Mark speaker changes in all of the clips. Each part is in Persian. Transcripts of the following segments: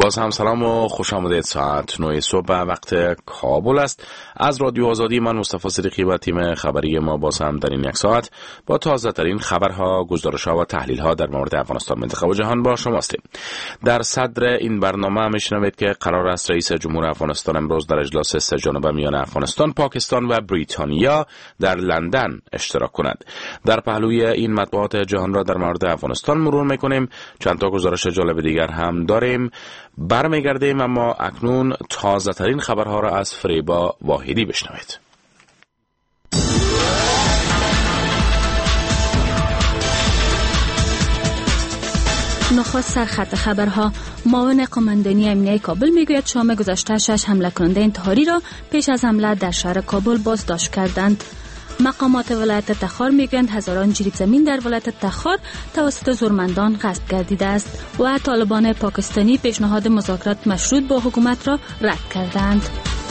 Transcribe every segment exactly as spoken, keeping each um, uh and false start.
Speaker 1: باز هم سلام و خوش آمدید. ساعت نه صبح وقت کابل است. از رادیو آزادی من مصطفی صدیقی و تیم خبری ما باز هم در این یک ساعت با تازه ترین خبرها، گزارش‌ها و تحلیل‌ها در مورد افغانستان، منطقه و جهان با شما هستیم. در صدر این برنامه میشنوید که قرار است رئیس جمهور افغانستان امروز در اجلاس سه جانبه میان افغانستان، پاکستان و بریتانیا در لندن اشتراک کند. در پهلوی این مطبوعات جهان را در مورد افغانستان مرور میکنیم. چند تا گزارش جالب دیگر هم داریم. برمیگردیم اما اکنون تازه ترین خبرها را از فریبا واحدی بشنوید.
Speaker 2: نخست سرخط خبرها. معاون قماندانی امنیه کابل میگوید شام گذشته شش حمله کننده انتحاری را پیش از حمله در شهر کابل بازداشت کردند. مقامات ولایت تخار میگویند هزاران جریب زمین در ولایت تخار توسط زورمندان غصب گردیده است و طالبان پاکستانی پیشنهاد مذاکرات مشروط با حکومت را رد کردند.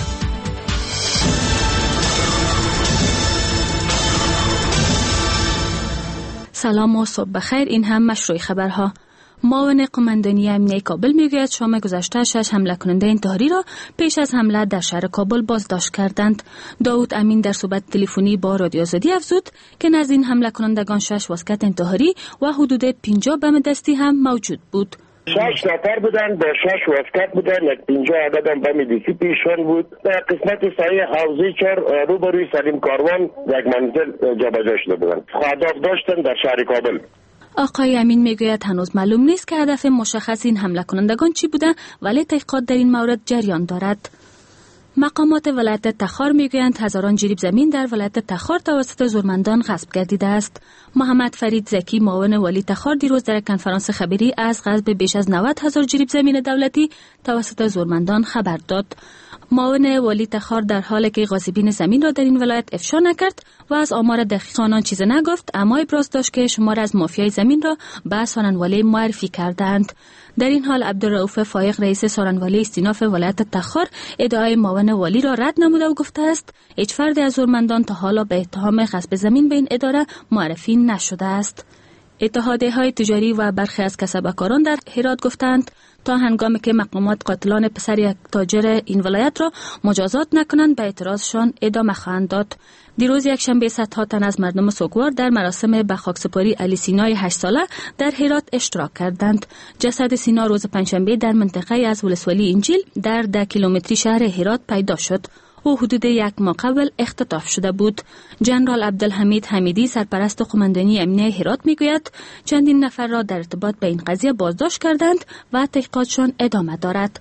Speaker 2: سلام و صبح بخیر. این هم مشروع خبرها. معاون قماندانی امنیه کابل میگوید شام گذشته شش حمله کننده انتحاری را پیش از حمله در شهر کابل بازداشت کردند. داود امین در صحبت تلفنی با رادیو آزادی افزود که نزد این حمله کنندگان شش واسکت انتحاری و حدود پنجاه بم دستی هم موجود بود.
Speaker 3: شش نفر بودن، با شش واسکت بودن، یک پنجاه عدد هم بم دستی پیشون بود. در قسمت سایه حوزه چهار روبروی سلیم کاروان یک منزل جابجا شده بودند. هدف داشتن در شهر کابل.
Speaker 2: آقای امین میگوید هنوز معلوم نیست که هدف مشخص این حمله کنندگان چی بوده، ولی تحقیقات در این مورد جریان دارد. مقامات ولایت تخار میگویند هزاران جریب زمین در ولایت تخار توسط زورمندان غصب گردیده است. محمد فرید زکی معاون والی تخار دیروز در کنفرانس خبری از غصب بیش از نود هزار جریب زمین دولتی توسط زورمندان خبر داد. معاون والی تخار در حالی که غاصبین زمین را در این ولایت افشا نکرد و از آمار دقیق آنان چیزی نگفت، اما ابراز داشت که شمار از مافیای زمین را به سارنوالی معرفی کردند. در این حال عبدالرؤوف فایق رئیس سارنوالی استیناف ولایت تخار ادعای معاون والی را رد نموده و گفته است هیچ فرد از زورمندان تا حالا به اتهام غصب زمین به این اداره معرفی نشده است. اتحادیه های تجاری و برخی از کسبکاران در هرات گفتند تا هنگامی که مقامات قاتلان پسر یک تاجر این ولایت را مجازات نکنند به اعتراضشان ادامه خواهند داد. دیروز یک شنبه صدها تن از مردم سوگوار در مراسم به خاکسپاری علی سینای هشت ساله در هرات اشتراک کردند. جسد سینا روز پنجشنبه در منطقه از ولسوالی انجیل در ده کیلومتری شهر هرات پیدا شد. او حدود یک ماه قبل اختطاف شده بود. جنرال عبدالحمید حمیدی سرپرست قماندانی امنیه هرات میگوید چندین نفر را در ارتباط به این قضیه بازداشت کردند و تحقیقاتشان ادامه دارد.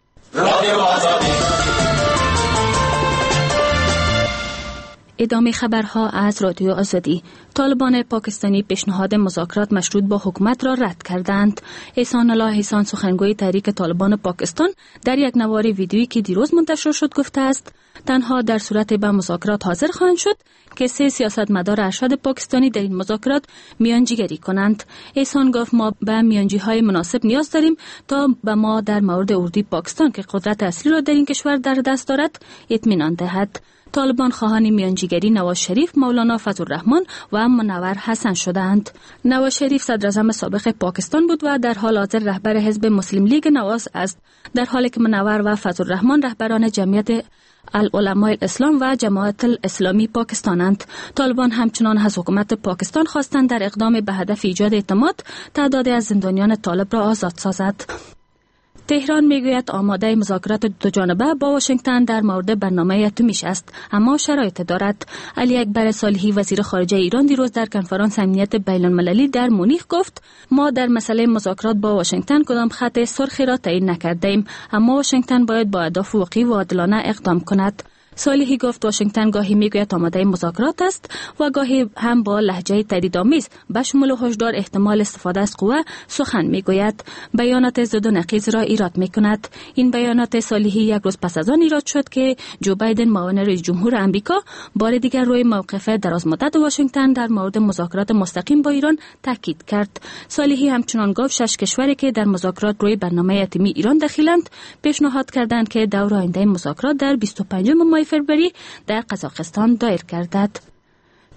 Speaker 2: ادامه خبرها از رادیو آزادی. طالبان پاکستانی پیشنهاد مذاکرات مشروط با حکومت را رد کردند. احسان الله احسان سخنگوی تحریک طالبان پاکستان در یک نوار ویدیویی که دیروز منتشر شد گفته است تنها در صورت به مذاکرات حاضر خواهند شد که سه سیاستمدار ارشد پاکستانی در این مذاکرات میانجیگری کنند. احسان گفت ما به میانجی‌های مناسب نیاز داریم تا به ما در مورد اردوی پاکستان که قدرت اصلی را در این کشور در دست دارد اطمینان دهد. طالبان خواهان میانجیگری نواز شریف، مولانا فضلالرحمن و منور حسن شدند. نواز شریف صدر اعظم سابق پاکستان بود و در حال حاضر رهبر حزب مسلم لیگ نواز است، در حالی که منور و فضلالرحمن رهبران جمعیت العلماء الاسلام و جماعت الاسلامی پاکستانند. طالبان همچنان از حکومت پاکستان خواستند در اقدام به هدف ایجاد اعتماد تعدادی از زندانیان طالب را آزاد سازد. تهران میگوید آماده مذاکرات دو جانبه با واشنگتن در مورد برنامه اتمیش است، اما شرایط دارد. علی اکبر صالحی وزیر خارجه ایران دیروز در کنفرانس امنیت بین المللی در مونیخ گفت ما در مسئله مذاکرات با واشنگتن کدام خط سرخی را تعیین نکردیم، اما واشنگتن باید با اهداف واقعی و عادلانه اقدام کند. صالحی گفت واشنگتن گاهی میگوید آماده مذاکرات است و گاهی هم با لهجه تهدیدآمیز به شمول هشدار احتمال استفاده از قوه سخن میگوید. بیانات ضد و نقیض را ایراد میکند. این بیانات صالحی یک روز پس از آن ایراد شد که جو بایدن معاون رئیس جمهور آمریکا بار دیگر روی موقف دراز مدت واشنگتن در مورد مذاکرات مستقیم با ایران تاکید کرد. صالحی همچنان گفت شش کشوری که در مذاکرات روی برنامه اتمی ایران دخیلند پیشنهاد کردند که دور آینده مذاکرات در بیست و پنجم ماه فوریه در قزاقستان دایر گردد.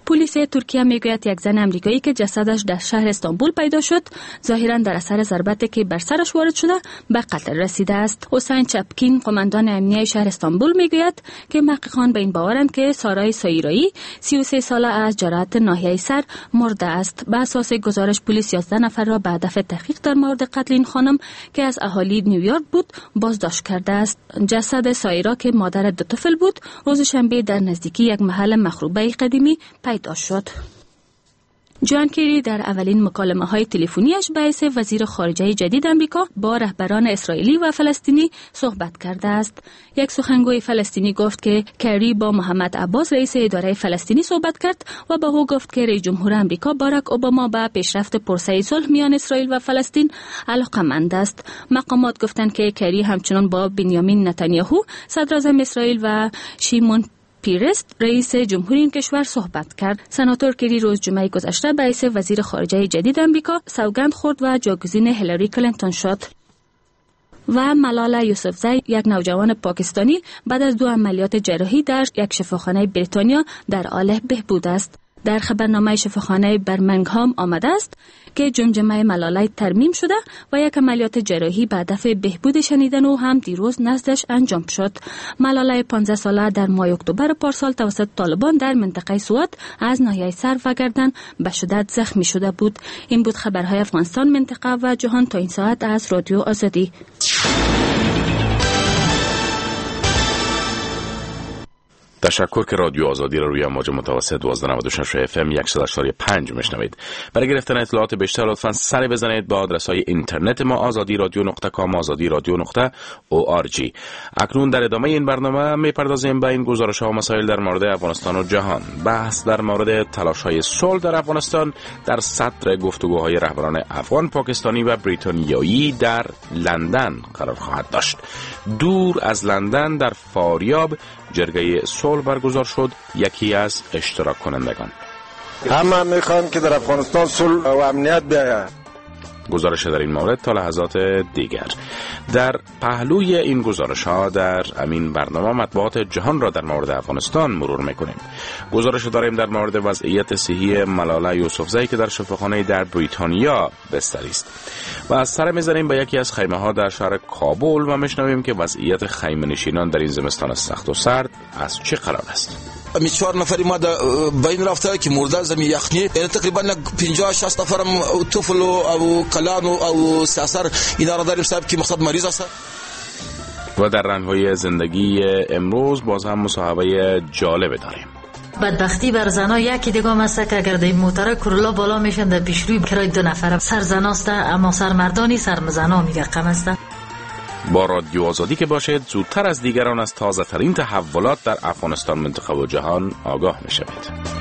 Speaker 2: پلیس ترکیه میگوید یک زن امریکایی که جسدش در شهر استانبول پیدا شد ظاهرا در اثر ضربتی که بر سرش وارد شده به قتل رسیده است. حسین چپکین قماندان امنیه شهر استانبول میگوید که محققان به این باورند که سارای سایرایی سی و سه ساله از جراحت ناحیه سر مرده است. به اساس گزارش پلیس یازده نفر را به هدف تحقیق در مورد قتل این خانم که از اهالی نیویورک بود بازداشت کرده است. جسد سایرا که مادر دو طفل بود روز شنبه در نزدیکی یک محل مخروبه قدیمی پیدا شد. جان کری در اولین مکالمه های تلفنیش به حیث وزیر خارجه جدید امریکا با رهبران اسرائیلی و فلسطینی صحبت کرده است. یک سخنگوی فلسطینی گفت که کری با محمد عباس رئیس اداره فلسطینی صحبت کرد و به او گفت که رئیس جمهور امریکا باراک اوباما به پیشرفت پرسه صلح میان اسرائیل و فلسطین علاقه‌مند است. مقامات گفتند که کری همچنان با بنیامین نتانیاهو صدر اعظم اسرائیل و شیمون پیرست رئیس جمهوری این کشور صحبت کرد. سناتور کری روز جمعه گذشته به حیث وزیر خارجه جدید امریکا سوگند خورد و جاگزین هیلاری کلینتون شد. و ملالا یوسفزی یک نوجوان پاکستانی بعد از دو عملیات جراحی در یک شفاخانه بریتانیا در حال بهبود است. در خبرنامه شفاخانه برمنگهام آمده است که جمجمه ملالای ترمیم شده و یک عملیات جراحی به هدف بهبود شنیدن او هم دیروز نزدش انجام شد. ملالای پانزده ساله در ماه اکتبر پارسال توسط طالبان در منطقه سوات از ناحیه سر و گردن به شدت زخمی شده بود. این بود خبرهای افغانستان، منطقه و جهان تا این ساعت از رادیو آزادی.
Speaker 1: تشکر که رادیو آزادی را روی موج متوسط دوازده نود و شش اف ام صد و هشتاد و پنج میشنوید. برای گرفتن اطلاعات بیشتر لطفاً سری بزنید به آدرس‌های اینترنت ما آزادی رادیو نقطه کام آزادی رادیو نقطه او آر جی. اکنون در ادامه این برنامه میپردازیم به این گزارش‌ها و مسائل در مورد افغانستان و جهان. بحث در مورد تلاش‌های صلح در افغانستان در صدر گفتگوهای رهبران افغان، پاکستانی و بریتانیایی در لندن قرار خواهد داشت. دور از لندن در فاریاب جرگه صلح برگزار شد. یکی از اشتراک کنندگان:
Speaker 4: همه میخوان که در افغانستان صلح و امنیت بیاید.
Speaker 1: گزارش در این مورد تا لحظات دیگر. در پهلوی این گزارش ها در امین برنامه مطبوعات جهان را در مورد افغانستان مرور میکنیم. گزارش داریم در مورد وضعیت صحی ملالا یوسفزی که در شفاخانه در بریتانیا بستری است و از سر میزنیم به یکی از خیمه ها در شهر کابل و میشنویم که وضعیت خیمه نشینان در این زمستان سخت و سرد از چه قرار است.
Speaker 5: می چهار نفری ما در بین رفته که مرده زمین یخنی، یعنی تقریبا پنجاه شصت نفرم طفل و کلان و ساسر اینا را داریم صاحب که مقصد مریض است.
Speaker 1: و در رنگ‌های زندگی امروز باز هم مصاحبه جالب داریم.
Speaker 6: بدبختی بر زنا یکی دیگه است که اگر در موتر کرولا بالا میشن در پیشروی کرای دو نفر سر زناست، اما سر مردانی سر زنا میگه کم است.
Speaker 1: با رادیو آزادی که باشید زودتر از دیگران از تازه ترین تحولات در افغانستان، منطقه و جهان آگاه میشوید.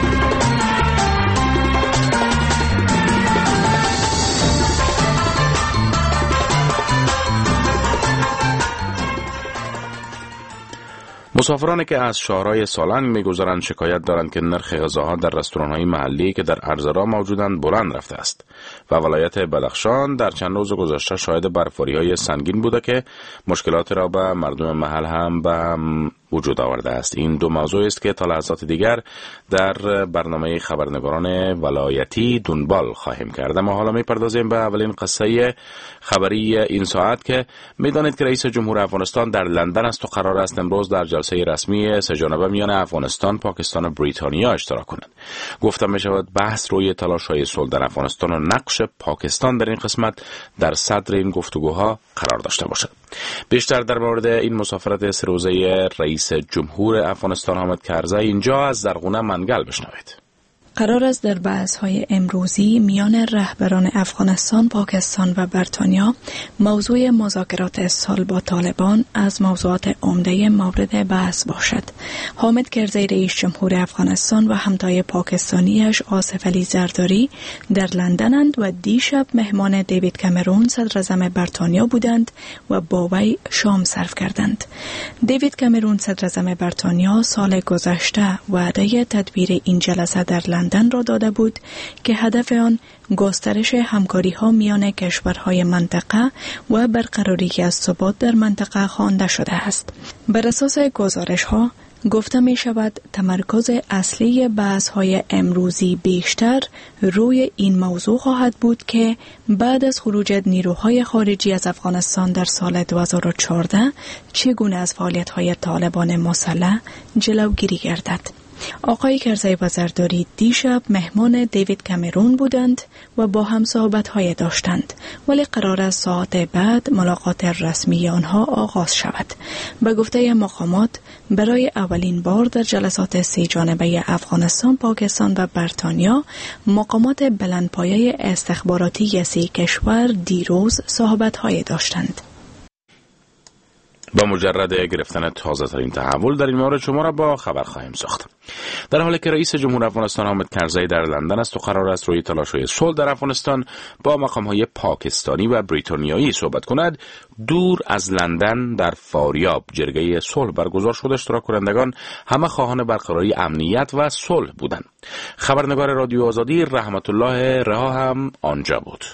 Speaker 1: مسافرانی که از شهرهای سالنگ میگذرند شکایت دارند که نرخ غذاها در رستوران‌های محلی که در ارزرا موجودند بلند رفته است و ولایت بدخشان در چند روز گذشته شاهد برفاری‌های سنگین بوده که مشکلات را به مردم محل هم به وجود آورده است. این دو موضوع است که تا لحظات دیگر در برنامه خبرنگاران ولایتی دنبال خواهیم کرد. ما حالا میپردازیم به اولین قصه خبری این ساعت که میدانید که رئیس جمهور افغانستان در لندن است و قرار است امروز در جلسه رسمی سه جانبه میان افغانستان، پاکستان و بریتانیا اشتراک کند. گفتم می شود بحث روی تلاش‌های صلح در افغانستان و نقش پاکستان در این قسمت در صدر این گفتگوها قرار داشته باشد. بیشتر در مورد این مسافرت سه روزه رئیس جمهور افغانستان حامد کرزی اینجا از زرغونه منگل بشنوید.
Speaker 7: قرار است در بحث‌های امروزی میان رهبران افغانستان، پاکستان و بریتانیا موضوع مذاکرات صلح با طالبان از موضوعات عمده مورد بحث باشد. حامد کرزی رئیس جمهور افغانستان و همتای پاکستانیش آصف علی زرداری در لندنند و دیشب مهمان دیوید کامرون صدر اعظم بریتانیا بودند و با وی شام صرف کردند. دیوید کامرون صدر اعظم بریتانیا سال گذشته وعده تدبیر این جلسه در لندن لندن را داده بود که هدف آن گسترش همکاری ها میان کشورهای منطقه و برقراری از ثبات در منطقه خوانده شده است. بر اساس گزارش ها گفته می شود تمرکز اصلی بحث های امروزی بیشتر روی این موضوع خواهد بود که بعد از خروج نیروهای خارجی از افغانستان در سال دو هزار و چهارده چگونه از فعالیت های طالبان مسلح جلوگیری گردد. آقای کرزی وزیرداری دیشب مهمان دیوید کامرون بودند و با هم صحبت‌های داشتند، ولی قرار است ساعت بعد ملاقات رسمی آنها آغاز شود. به گفته مقامات برای اولین بار در جلسات سه جانبه افغانستان، پاکستان و بریتانیا مقامات بلندپایه استخباراتی سه کشور دیروز صحبت‌های داشتند.
Speaker 1: با مجرد گرفتن تازه ترین تحول در این مورد شما را با خبر خواهیم ساخت. در حالی که رئیس جمهور افغانستان حامد کرزی در لندن است و قرار است روی تلاش‌های صلح در افغانستان با مقام‌های پاکستانی و بریتانیایی صحبت کند، دور از لندن در فاریاب جرگه صلح برگزار شد. اشتراک کنندگان همه خواهان برقراری امنیت و صلح بودند. خبرنگار رادیو آزادی رحمت الله رها هم آنجا بود.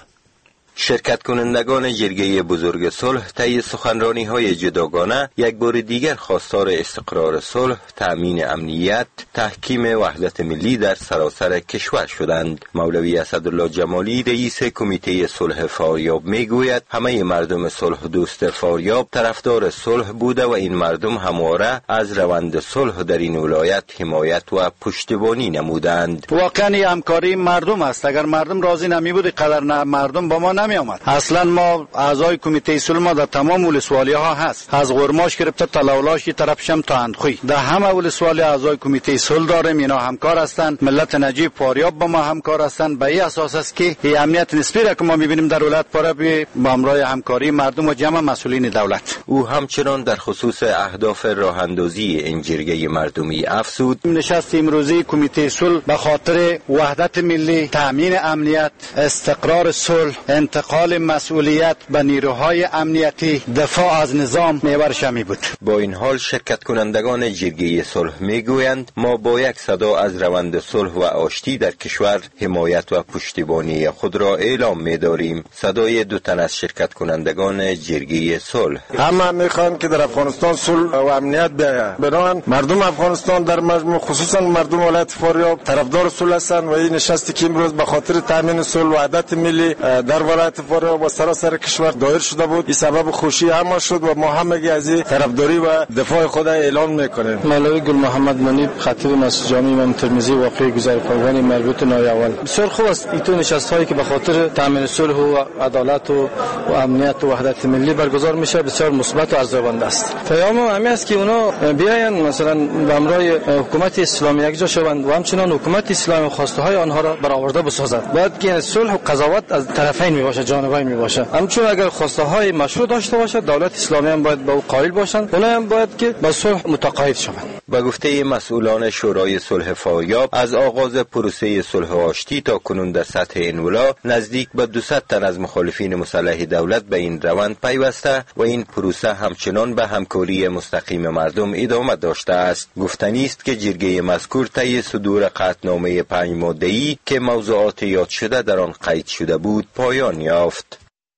Speaker 8: شرکت کنندگان جرگه بزرگ صلح طی سخنرانی‌های جداگانه یک بار دیگر خواستار استقرار صلح، تأمین امنیت، تحکیم وحدت ملی در سراسر کشور شدند. مولوی اسدالله جمالی رئیس کمیته صلح فاریاب میگوید همه مردم صلح دوست فاریاب طرفدار صلح بوده و این مردم همواره از روند صلح در این ولایت حمایت و پشتیبانی نمودند.
Speaker 9: واقعا همکاری مردم است. اگر مردم راضی نمی بود قدر نه مردم با ما نمی آمد. اصلا ما اعضای کمیته صلح ما در تمام ولسوالی ها هست، از غرماش گرفته تا لولاشی طرفشم تا اندخوی، در همه ولسوالی اعضای کمیته صلح داریم. اینا همکار هستند. ملت نجیب فاریاب با ما همکار هستند. به این اساس است که این امنیت نسبی را که ما میبینیم در ولایت فاریاب با همراه همکاری مردم و جمع مسئولین دولت.
Speaker 8: او همچنان در خصوص اهداف راه اندازی این جرگه مردمی افزود:
Speaker 9: نشست امروزی کمیته صلح به خاطر وحدت ملی، تامین امنیت، استقرار صلح، انتقال مسئولیت به نیروهای امنیتی، دفاع از نظام محورش می بود.
Speaker 8: با این حال شرکت کنندگان جرگه صلح میگویند ما با یک صدا از روند صلح و آشتی در کشور حمایت و پشتیبانی خود را اعلام می‌داریم. صدای دو تن از شرکت کنندگان جرگه صلح:
Speaker 4: همه میخوان که در افغانستان صلح و امنیت بیاید. بنابراین مردم افغانستان در مجموع خصوصا مردم ولایت فاریاب طرفدار صلح هستند و این نشستی که امروز به خاطر تامین صلح و وحدت ملی در ولایت فاریاب و سراسر کشور دایر شده بود، این سبب خوشی همه شد و ما همگی از این طرفداری و دفاع خود اعلان میکنیم.
Speaker 10: مولوی گل محمد منیب خطیب مسجد جامع امام ترمذی واقع گزار فرمان مربوط نای اول. بسیار خوب است این تو نشست‌هایی که به خاطر تامین صلح و عدالت و, و امنیت و وحدت ملی برگزار میشه بسیار مثبت و ارزشمند است. پیام همین است که اونا بیاین مثلا به همراه حکومت اسلامی یک جا شوند و همچنان حکومت اسلامی خواسته های آنها را برآورده بسازد. باید که صلح و قضاوت از طرفین می باشه، جانبین می باشه. همچون اگر خواسته های مشروع داشته باشد دولت اسلامی هم باید به او قائل باشند، اونا هم باید که به صلح متقاعد شوند.
Speaker 8: به گفته مسئولان شورای صلح فاریاب از آغاز پروسه صلح و آشتی تا کنون در سطح این ولا نزدیک به دویست تن از مخالفین مسلح دولت به این روند پیوسته و این پروسه همچنان به همکاری مستقیم مردم ادامه داشته است. گفتنی است که جرگه مذکور طی صدور قطعنامه پنج ماده‌ای که موضوعات یاد شده در آن قید شده بود پایان یافت.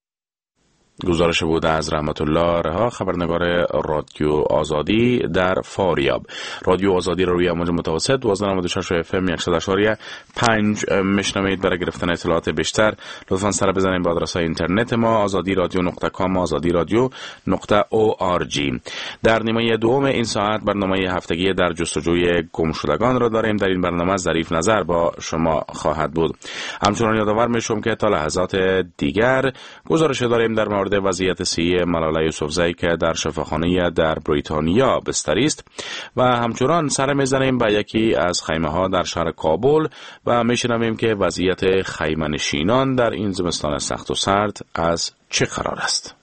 Speaker 1: گزارش بود از رحمت الله رها، خبرنگار رادیو آزادی در فاریاب. رادیو آزادی رو روی امواج متوسط دوازده و نود و شش اف ام صد و اشاریه پنج میشنوید. برای گرفتن اطلاعات بیشتر لطفاً سر بزنید به آدرس اینترنت ما آزادی رادیو نقطه کام آزادی رادیو نقطه او آر جی. در نیمه دوم این ساعت برنامه هفتگی در جستجوی گمشدگان را داریم. در این برنامه ظریف نظر با شما خواهد بود. همچنان یادآور میشم که تا لحظات دیگر گزارش داریم در مورد وضعیت صحی ملاله یوسفزئی که در شفاخانه در بریتانیا بستری است و همچنان سر میزنیم به یکی از خیمه ها در شهر کابل و میشنویم که وضعیت خیمه نشینان در این زمستان سخت و سرد از چه قرار است.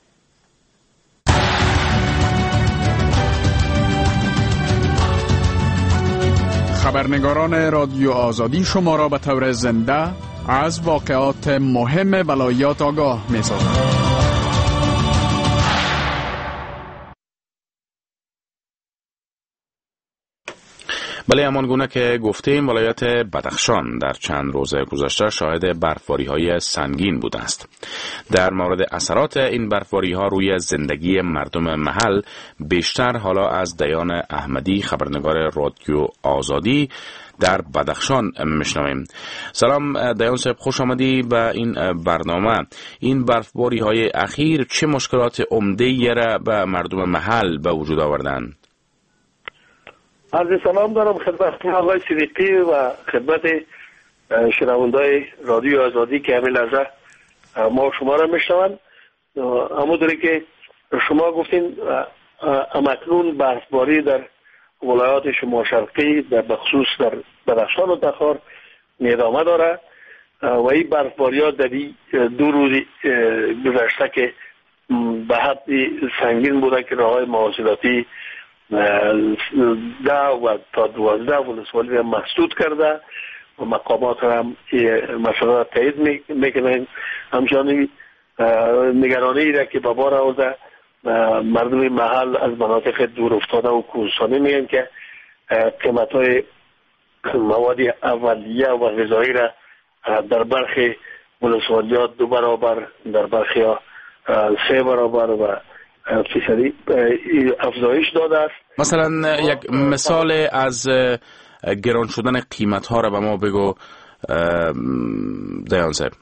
Speaker 11: خبرنگاران رادیو آزادی شما را به طور زنده از واقعات مهم ولایات آگاه می‌سازند.
Speaker 1: بله، همان گونه که گفتیم ولایت بدخشان در چند روز گذشته شاهد برفباری‌های سنگین بوده است. در مورد اثرات این برفباری‌ها روی زندگی مردم محل بیشتر حالا از دیان احمدی، خبرنگار رادیو آزادی در بدخشان میشنویم. سلام دیان صاحب، خوش آمدی به این برنامه. این برفباری‌های اخیر چه مشکلات عمده‌ای را به مردم محل به وجود آوردند؟
Speaker 12: عرض سلام دارم خدمت آقای صدیقی و خدمت شنوندای رادیو آزادی که همین لحظه ما شما را میشنوند. همونطوری که شما گفتین همکنون برفباری در ولایات شمال شرقی در بخصوص در بدخشان و تخار ادامه داره و این برفباری ها در دو روز گذشته که به حد سنگین بوده که راههای مواصلاتی ده و تا دوازده ولسوالی را مسدود کرده و مقامات هم مسئله را تایید میکنند. همچنان نگرانی را که به بار آورده مردم محل از مناطق دور افتاده و کوهستانی میگن که قیمت های مواد اولیه و غذایی را در برخی ولسوالیات دو برابر، در برخی ها سه برابر و فیصدی افزایش داده است.
Speaker 1: مثلا یک مثال از گران شدن قیمت ها را به ما بگو دیان صاحب.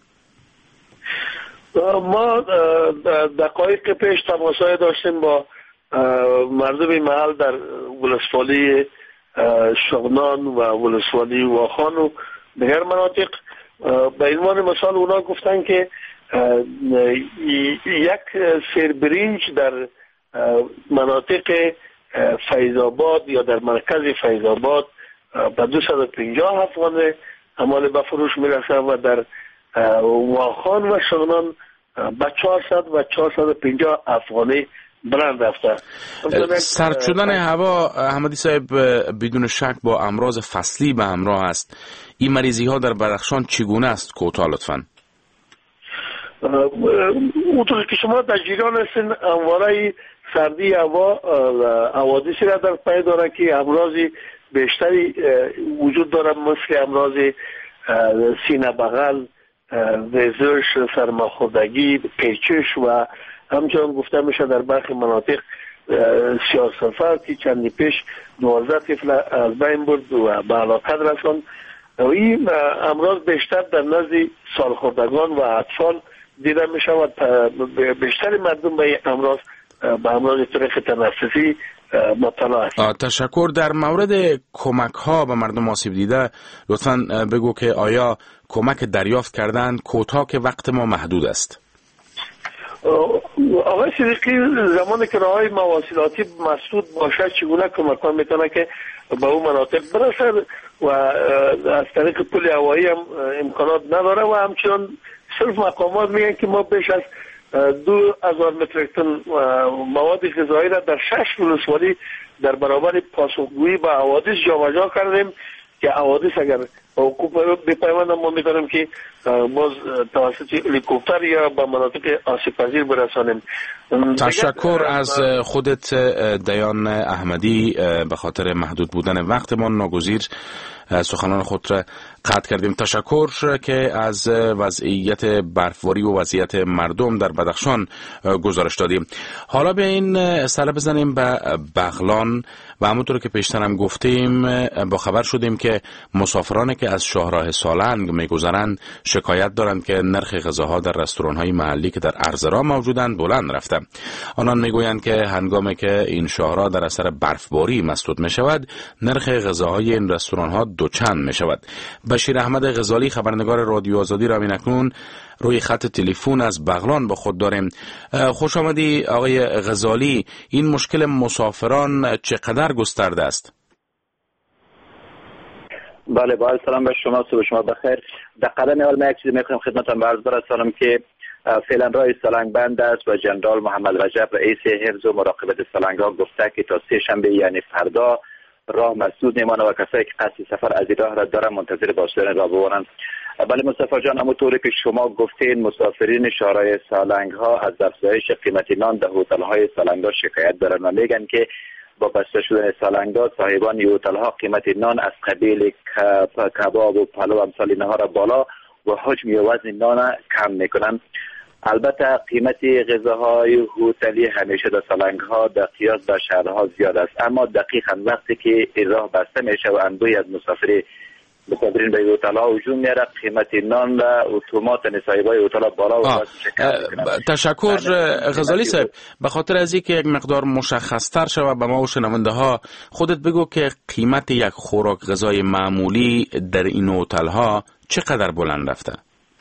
Speaker 12: ما دقایق پیش تماسای داشتیم با مردم محل در ولسوالی شغنان و ولسوالی واخان و دیگر مناطق. به عنوان مثال اونا گفتن که یک سیربرینج در مناطق فیض‌آباد یا در مرکز فیض‌آباد به دویست و پنجاه افغان امال به فروش میرسه و در واخان و شغنان به چهارصد و چهارصد و پنجاه افغانی بلند رفته.
Speaker 1: سرد شدن هوا احمدی صاحب بدون شک با امراض فصلی به همراه است. این مریضی ها در بدخشان چگونه است؟ کوتاه لطفاً.
Speaker 12: اونطور که شما در جریان هستین همواره سردی هوا حوادثی را در پی داره که امراض بیشتری وجود داره، مثل امراض سینه بغل، وزش، سرماخوردگی، پیچش و همچنان گفته میشه در برخی مناطق سیاه‌سفر که چندی پیش دوازده طفل از بین برد و به هلاکت رساند. این امراض بیشتر در نزد سالخوردگان و اطفال دیده می شود. بیشتر مردم به این امراض به امراض طریق تنفسی مبتلا هستند.
Speaker 1: تشکر. در مورد کمک ها به مردم آسیب دیده لطفاً بگو که آیا کمک دریافت کردن؟ کوتاه که وقت ما محدود است.
Speaker 12: آقای صدیقی، زمانی که راههای مواصلاتی مسدود باشه چگونه کمک ها میتونه که به اون مناطق برسد و از طریق پل هوایی هم امکانات نداره و همچنان صرف مقامات میگن که ما بیش از دو هزار متریک تن مواد غذایی را در شش ولسوالی در برابر پاسخگویی به حوادث جابجا کردیم که حوادث اگر حقوق بپیوند ما میتونیم که باز توسط هلیکوپتر یا به مناطق آسیب پذیر برسانیم.
Speaker 1: تشکر از خودت دیان احمدی. به خاطر محدود بودن وقت ما ناگزیر سخنان خود را قطع کردیم. تشکر که از وضعیت برفباری و وضعیت مردم در بدخشان گزارش دادیم. حالا به این سر بزنیم به بغلان و همونطور که پیشتر هم گفتیم با خبر شدیم که مسافرانی که از شاهراه سالنگ میگذرند شکایت دارند که نرخ غذاها در رستوران‌های محلی که در ارزرا موجودند بلند رفته. آنان میگویند که هنگامی که این شاهراه در اثر برفباری مسدود می شود نرخ غذاهای این رستوران‌ها دوچند می شود. بشیر احمد غزالی خبرنگار رادیو آزادی را همکنون روی خط تلفن از بغلان با خود داریم. خوش آمدی آقای غزالی. این مشکل مسافران چقدر گسترده است؟
Speaker 13: بله، با سلام به شما، صبح شما بخیر. در قدم اول من یک چیزی میخوام خدمتتون عرض برسانم که فعلا راه سالنگ بند است و جنرال محمد رجب رئیس حفظ و مراقبت سالنگ ها گفته که تا سه شنبه یعنی فردا راه مسدود میمانه و کسایی که قصد سفر از این راه را دارن منتظر باشدن راه بمانند. بله مصطفی جان، همونطوری که شما گفتین مسافرین شاهراه سالنگ ها از افزایش قیمت نان در هتل های سالنگ ها شکایت دارن و میگن که با بسته شدن سالنگا صاحبان هتل ها قیمت نان از قبیل کباب و پلو امثال اینها را بالا و حجم و وزن نان کم میکنن. البته قیمت غذاهای هتلی همیشه در سالنگ ها در قیاس در شهرها زیاد است، اما دقیقاً وقتی که این راه بسته میشه و انبوهی از مسافری مسافرین به هتل ها هجوم میاره، قیمت نان و اتومات نصایبای هتل ها بالا و وزن.
Speaker 1: تشکر غزالی صاحب. به خاطر از اینکه یک مقدار مشخص تر شود به ما و شنونده ها، خودت بگو که قیمت یک خوراک غذای معمولی در این هتل ها چقدر بلند رفته؟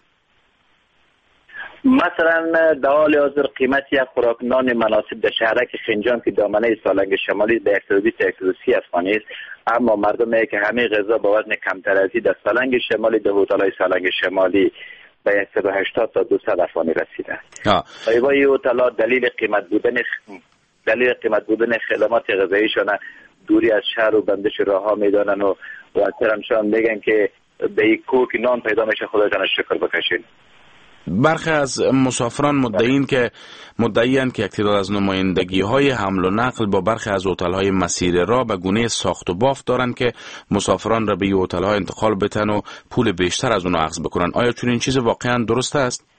Speaker 13: مثلا در حال حاضر قیمت یک خوراک نان مناسب در شهرک خنجان که دامنه سالنگ شمالی به صد و بیست تا صد و سی افغانی است، اما مردم که همه غذا با وزن کمتر از این در سالنگ شمالی در هتل‌های سالنگ شمالی به صد و هشتاد تا دویست افغانی رسیده. صاحبای هتل‌ها دلیل قیمت بودن دلیل قیمت بودن خدمات غذاییشان دوری از شهر و بندش راه‌ها میدانن و و اکثرشان میگن که به یک کوک نان پیدا میشه، خدایتان شکر بکشین.
Speaker 1: برخی از مسافران مدعین که مدعیان که یک تعداد از نمایندگی‌های حمل و نقل با برخی از هتل‌های مسیر راه به گونه ساخت و بافت دارند که مسافران را به این هتل‌ها انتقال بدن و پول بیشتر از اونها اخذ بکنن. آیا چون این چیز واقعا درست است؟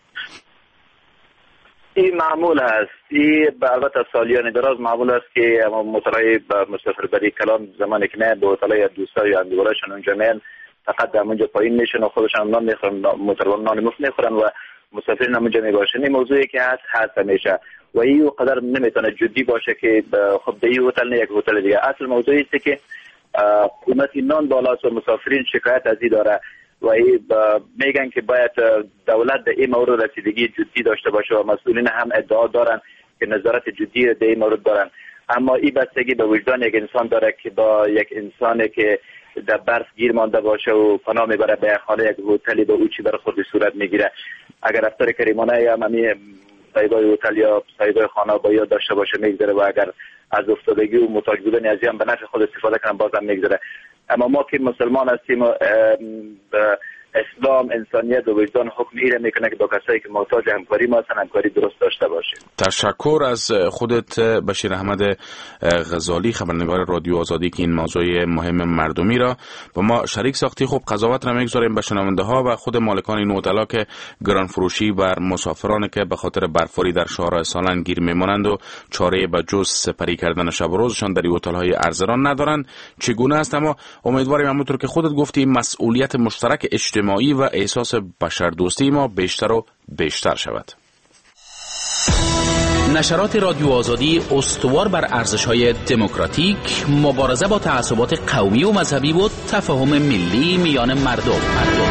Speaker 13: این معمول است. این البته سالیان دراز معمول است که هتل‌های مسافربری کلان زمانی که نه به هتل‌های دوستا یا اندورشون اونجا میان فقط در اونجا پایین میشن و خودشان نان میخورن، مطلب نان مفت میخورن و مسافرین اونجا میباشن. این موضوعی که هست هست همیشه و این قدر نمیتونه جدی باشه که خب به این هتل نه یک هتل دیگه. اصل موضوعی است که قیمت نان بالاست و مسافرین شکایت از این داره و میگن که باید دولت در این مورد رسیدگی جدی داشته باشه و مسئولین هم ادعا دارن که نظارت جدی در این مورد دارن، اما این بستگی به وجدان یک انسان داره که با یک انسانی که در برف گیر مانده باشه و پناه میبره به خانه یک هتلی به او چی بر خودی صورت میگیره. اگر رفتار کریمانه یا ممی صاحبای هتل یا صاحبای خانه با یاد داشته باشه میگذره و اگر از افتادگی و محتاج بودن از این به نفع خود استفاده کنن بازم میگذره. اما ما که مسلمان هستیم اسلام انسانیت و وجدان حکم ایره میکنه که با کسایی که محتاج همکاری ما هستن همکاری درست داشته باشیم.
Speaker 1: تشکر از خودت بشیر احمد غزالی، خبرنگار رادیو آزادی که این موضوع مهم مردمی را با ما شریک ساختی. خب قضاوت را میگذاریم به شنونده ها و خود مالکان این هتل‌ها که گران فروشی بر مسافران که به خاطر برفباری در شهرهای سالنگ گیر میمانند و چاره به جز سپری کردن شب و روزشان در هتل‌های ارزان ندارند چگونه است. اما امیدواریم همونطور که خودت گفتی مسئولیت مشترک اجتماعی و احساس بشردوستی ما بیشتر و بیشتر شود.
Speaker 14: نشرات رادیو آزادی استوار بر ارزش‌های دموکراتیک، مبارزه با تعصبات قومی و مذهبی و تفاهم ملی میان مردم.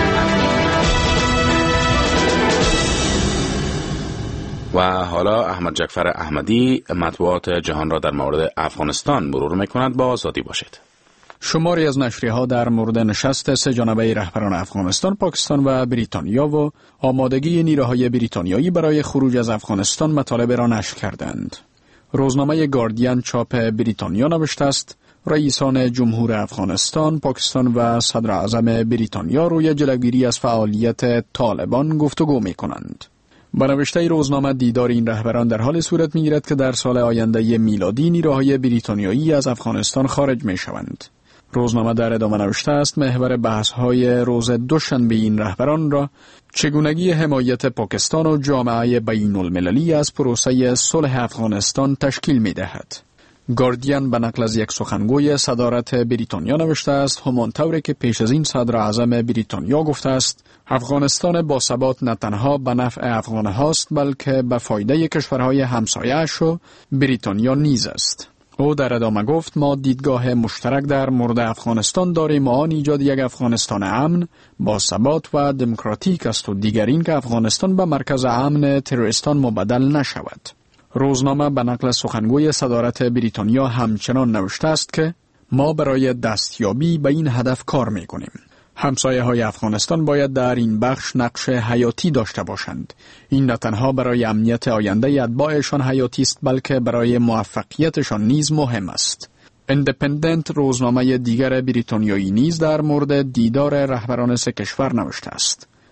Speaker 1: و حالا احمد جعفر احمدی مطبوعات جهان را در مورد افغانستان مرور می‌کند. با آزادی باشید.
Speaker 11: شماری از نشریه‌ها در مورد نشست سه جانبه رهبران افغانستان، پاکستان و بریتانیا و آمادگی نیروهای بریتانیایی برای خروج از افغانستان مطالب را نشر کردند. روزنامه گاردین چاپ بریتانیا نوشته است رئیسان جمهور افغانستان، پاکستان و صدر اعظم بریتانیا روی جلوگیری از فعالیت طالبان گفتگو می‌کنند. با نوشته روزنامه دیدار این رهبران در حال صورت می‌گیرد که در سال آینده میلادی نیروهای بریتانیایی از افغانستان خارج می‌شوند. روزنامه در ادامه نوشته است محور بحث‌های روز دوشنبه این رهبران را چگونگی حمایت پاکستان و جامعه بین‌المللی از پروسه صلح افغانستان تشکیل می‌دهد. گاردین به نقل از یک سخنگوی صدارت بریتانیا نوشته است همان طوری که پیش از این صدر اعظم بریتانیا گفته است افغانستان با ثبات نه تنها به نفع افغان هاست بلکه به فایده کشورهای همسایه‌اش و بریتانیا نیز است. او در ادامه گفت ما دیدگاه مشترک در مورد افغانستان داریم و آن ایجاد یک افغانستان امن با ثبات و دموکراتیک است و دیگر این که افغانستان به مرکز امن تروریستان مبدل نشود. روزنامه به نقل سخنگوی صدارت بریتانیا همچنان نوشته است که ما برای دستیابی به این هدف کار می‌کنیم. همسایه های افغانستان باید در این بخش نقش حیاتی داشته باشند. این نه تنها برای امنیت آینده اتباعشان حیاتی است بلکه برای موفقیتشان نیز مهم است. اندپندنت روزنامه دیگر بریتانیایی نیز در مورد دیدار رهبران سه کشور نوشته است.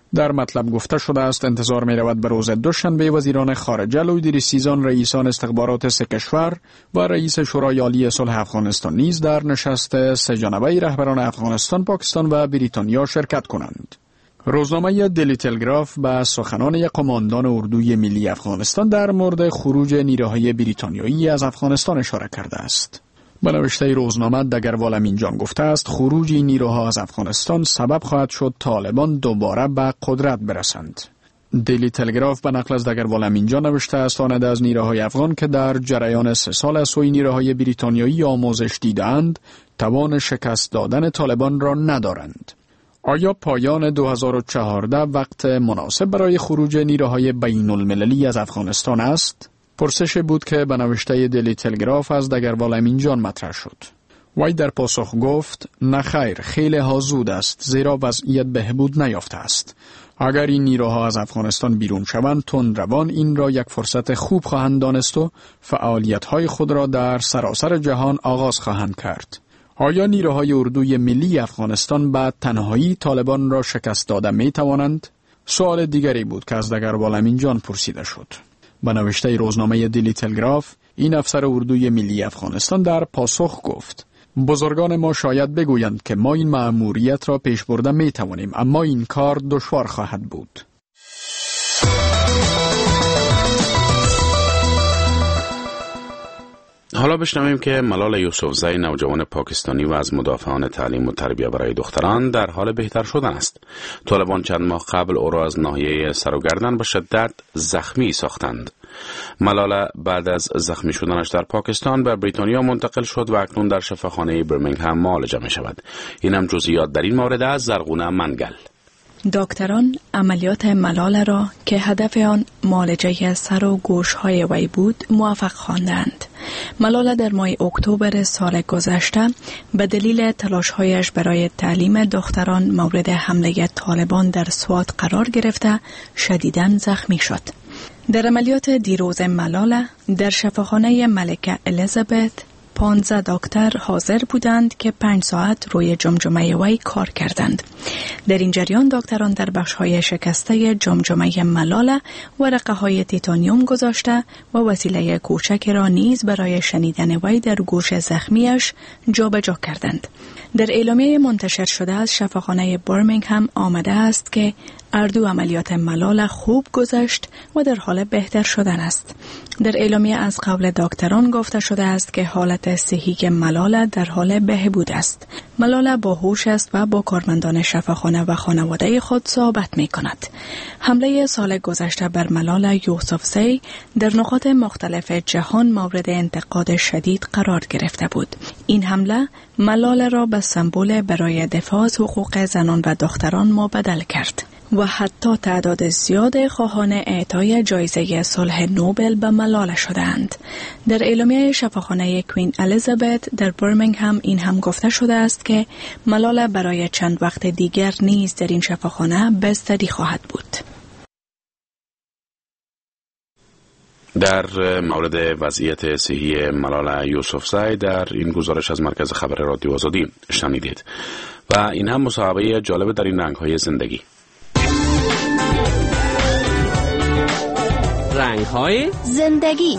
Speaker 11: در مطلب گفته شده است انتظار می رود به روز دوشنبه وزیران خارجه لویدری سیزان، رئیسان استخبارات سه کشور و رئیس شورای عالی صلح افغانستان نیز در نشست سه جانبه رهبران افغانستان، پاکستان و بریتانیا شرکت کنند. روزنامه دلی تلگراف به سخنان یک قماندان اردوی ملی افغانستان در مورد خروج نیروهای بریتانیایی از افغانستان اشاره کرده است. به نوشته روزنامه دگروال امینجان گفته است خروج این نیروها از افغانستان سبب خواهد شد طالبان دوباره به قدرت برسند. دلی تلگراف به نقل از دگروال امینجان نوشته است آنند از نیروهای افغان که در جریان سه سال از سوی نیروهای بریتانیایی آموزش دیدند توان شکست دادن طالبان را ندارند. آیا پایان دو هزار و چهارده وقت مناسب برای خروج نیروهای بین المللی از افغانستان است؟ پرسش بود که به نوشته دلی تلگراف از دگروال امینجان مطرح شد. وی در پاسخ گفت نه خیر، خیلی ها زود است زیرا وضعیت بهبود نیافته است. اگر این نیروها از افغانستان بیرون شوند تندروان این را یک فرصت خوب خواهند دانست و فعالیت‌های خود را در سراسر جهان آغاز خواهند کرد. آیا نیروهای اردوی ملی افغانستان به تنهایی طالبان را شکست داده می توانند؟ سوال دیگری بود که از دگروال امینجان پرسیده شد. به نوشته روزنامه دلی تلگراف این افسر اردوی ملی افغانستان در پاسخ گفت بزرگان ما شاید بگویند که ما این مأموریت را پیش برده می توانیم، اما این کار دشوار خواهد بود.
Speaker 1: حالا بشنویم که ملال یوسفزی، نوجوان پاکستانی و از مدافعان تعلیم و تربیت برای دختران، در حال بهتر شدن است. طالبان چند ماه قبل او را از ناحیه سر و گردن به شدت زخمی ساختند. ملال بعد از زخمی شدنش در پاکستان به بریتانیا منتقل شد و اکنون در شفاخانه برمنگهم معالجه می شود. این هم جزئیات در این مورد از زرغونه منگل.
Speaker 7: دکتران عملیات ملال را که هدف آن معالجه سر و گوش‌های وی بود موفق خواندند. ملال در ماه اکتبر سال گذشته به دلیل تلاش‌هایش برای تعلیم دختران مورد حمله طالبان در سوات قرار گرفته شدیداً زخمی شد. در عملیات دیروز ملال در شفاخانه ملکه الیزابت پانزده دکتر حاضر بودند که پنج ساعت روی جمجمه وی کار کردند. در این جریان دکتران در بخش‌های شکسته جمجمه ملال ورقه‌های تیتانیوم گذاشته و وسیله کوچک را نیز برای شنیدن وی در گوش زخمیش جابجا کردند. در اعلامیه منتشر شده از شفاخانه برمنگهم آمده است که اردو عملیات ملال خوب گذشت و در حال بهتر شدن است. در اعلامیه از قول دکتران گفته شده است که حالت صحی ملال در حال بهبود است. ملال با هوش است و با کارمندان شفاخانه و خانواده خود صحبت می کند. حمله سال گذشته بر ملال یوسفزی در نقاط مختلف جهان مورد انتقاد شدید قرار گرفته بود. این حمله ملال را به سمبل برای دفاع از حقوق زنان و دختران مبدل کرد و حتی تعداد زیاد خواهان اعطای جایزه صلح نوبل به ملال شدند. در اعلامیه شفاخانه کوین الیزابت در برمنگهم این هم گفته شده است که ملال برای چند وقت دیگر نیز در این شفاخانه بستری خواهد بود.
Speaker 1: در مورد وضعیت صحی ملال یوسفزی در این گزارش از مرکز خبر رادیو آزادی شنیدید و این هم مصاحبه جالب در این رنگ‌های زندگی.
Speaker 15: رنگ‌های زندگی.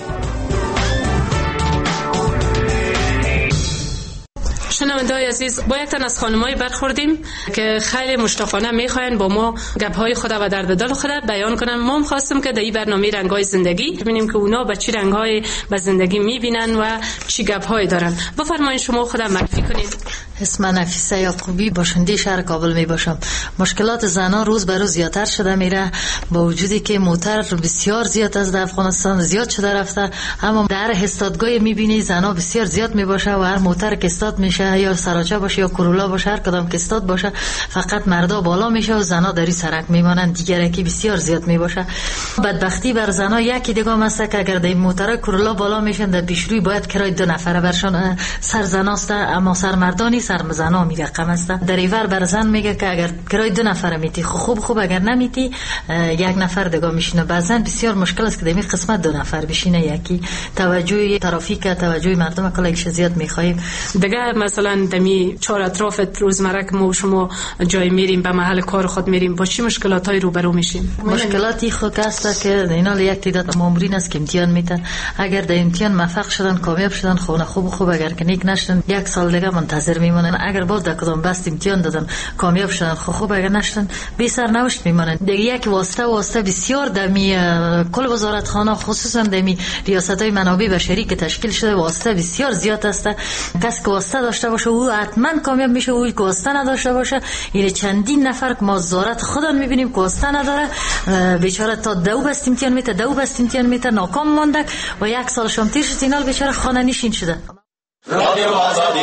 Speaker 16: شنونده‌های عزیز، با یک تن از خانم‌های برخوردیم که خیلی مشتاقانه می‌خواین با ما گپ‌های خود و درد دل خود بیان کنن. ما هم خواستیم که در این برنامه رنگ‌های زندگی ببینیم که اونا به چی رنگ‌های به زندگی می‌بینن و چی گپ‌هایی دارن. بفرمایید شما خودم معرفی کنید.
Speaker 6: اسم نفیسه یعقوبی، باشنده شهر کابل می باشم. مشکلات زنان روز به روز زیادتر شده میره، با وجودی که موتر بسیار زیاد از افغانستان زیاد شده رفته، اما در استادگاه میبینی زنا بسیار زیاد می باشه و هر موتر که استاد میشه یا سراچه باشه یا کورولا باشه، هر کدام که استاد باشه فقط مردا بالا میشه و زنا در سرک میمانند. دیگه که بسیار زیاد می باشه. بدبختی بر زنا یکی دیگه است که اگر در موتر کورولا بالا میشن در پیشروی باید کرای دو نفره برشون سر زناست، اما سر مردانی سر زنا میگه رقم است. دریور بر زن میگه که اگر کرای دو نفر میتی خب خوب خوب، اگر نمیتی یک نفر دیگه میشینه. بعضن بسیار مشکل است که در این قسمت دو نفر بشینه، یکی توجه ترافیک، توجه مردم کلا یک زیاد میخوایم.
Speaker 16: دیگه مثلا دمی چهار اطراف روزمره که ما شما جای میریم به محل کار خود میریم، با چی مشکلاتای روبرو میشیم؟
Speaker 6: مشکلاتی خود است که اینا یک تعداد مامورین است که امتحان میتن، اگر در امتحان موفق شدن کامیاب شدن خونه خوب خوب، اگر که نیک نشدن یک سال دیگه منتظر میمونن. اگر باز در کدام بست امتحان دادن کامیاب شدن خوب خوب، اگر نشدن بی سرنوشت میمونن. دیگه یک واسطه واسطه بسیار دمی کل وزارتخانه خصوصا دمی ریاست‌های منابع بشری که تشکیل شده واسطه بسیار زیاد است. کسی که واسطه داشته باشه او حتما کامیاب میشه، او که واسطه نداشته باشه این چندین نفر که ما وزارت خودمون میبینیم که واسطه نداره بیچاره تا دو بست امتحان میته دو بست امتحان میته ناکام مونده و یک سال شام تیر شد، اینال بیچاره خانه نشین شده.
Speaker 1: رادیو آزادی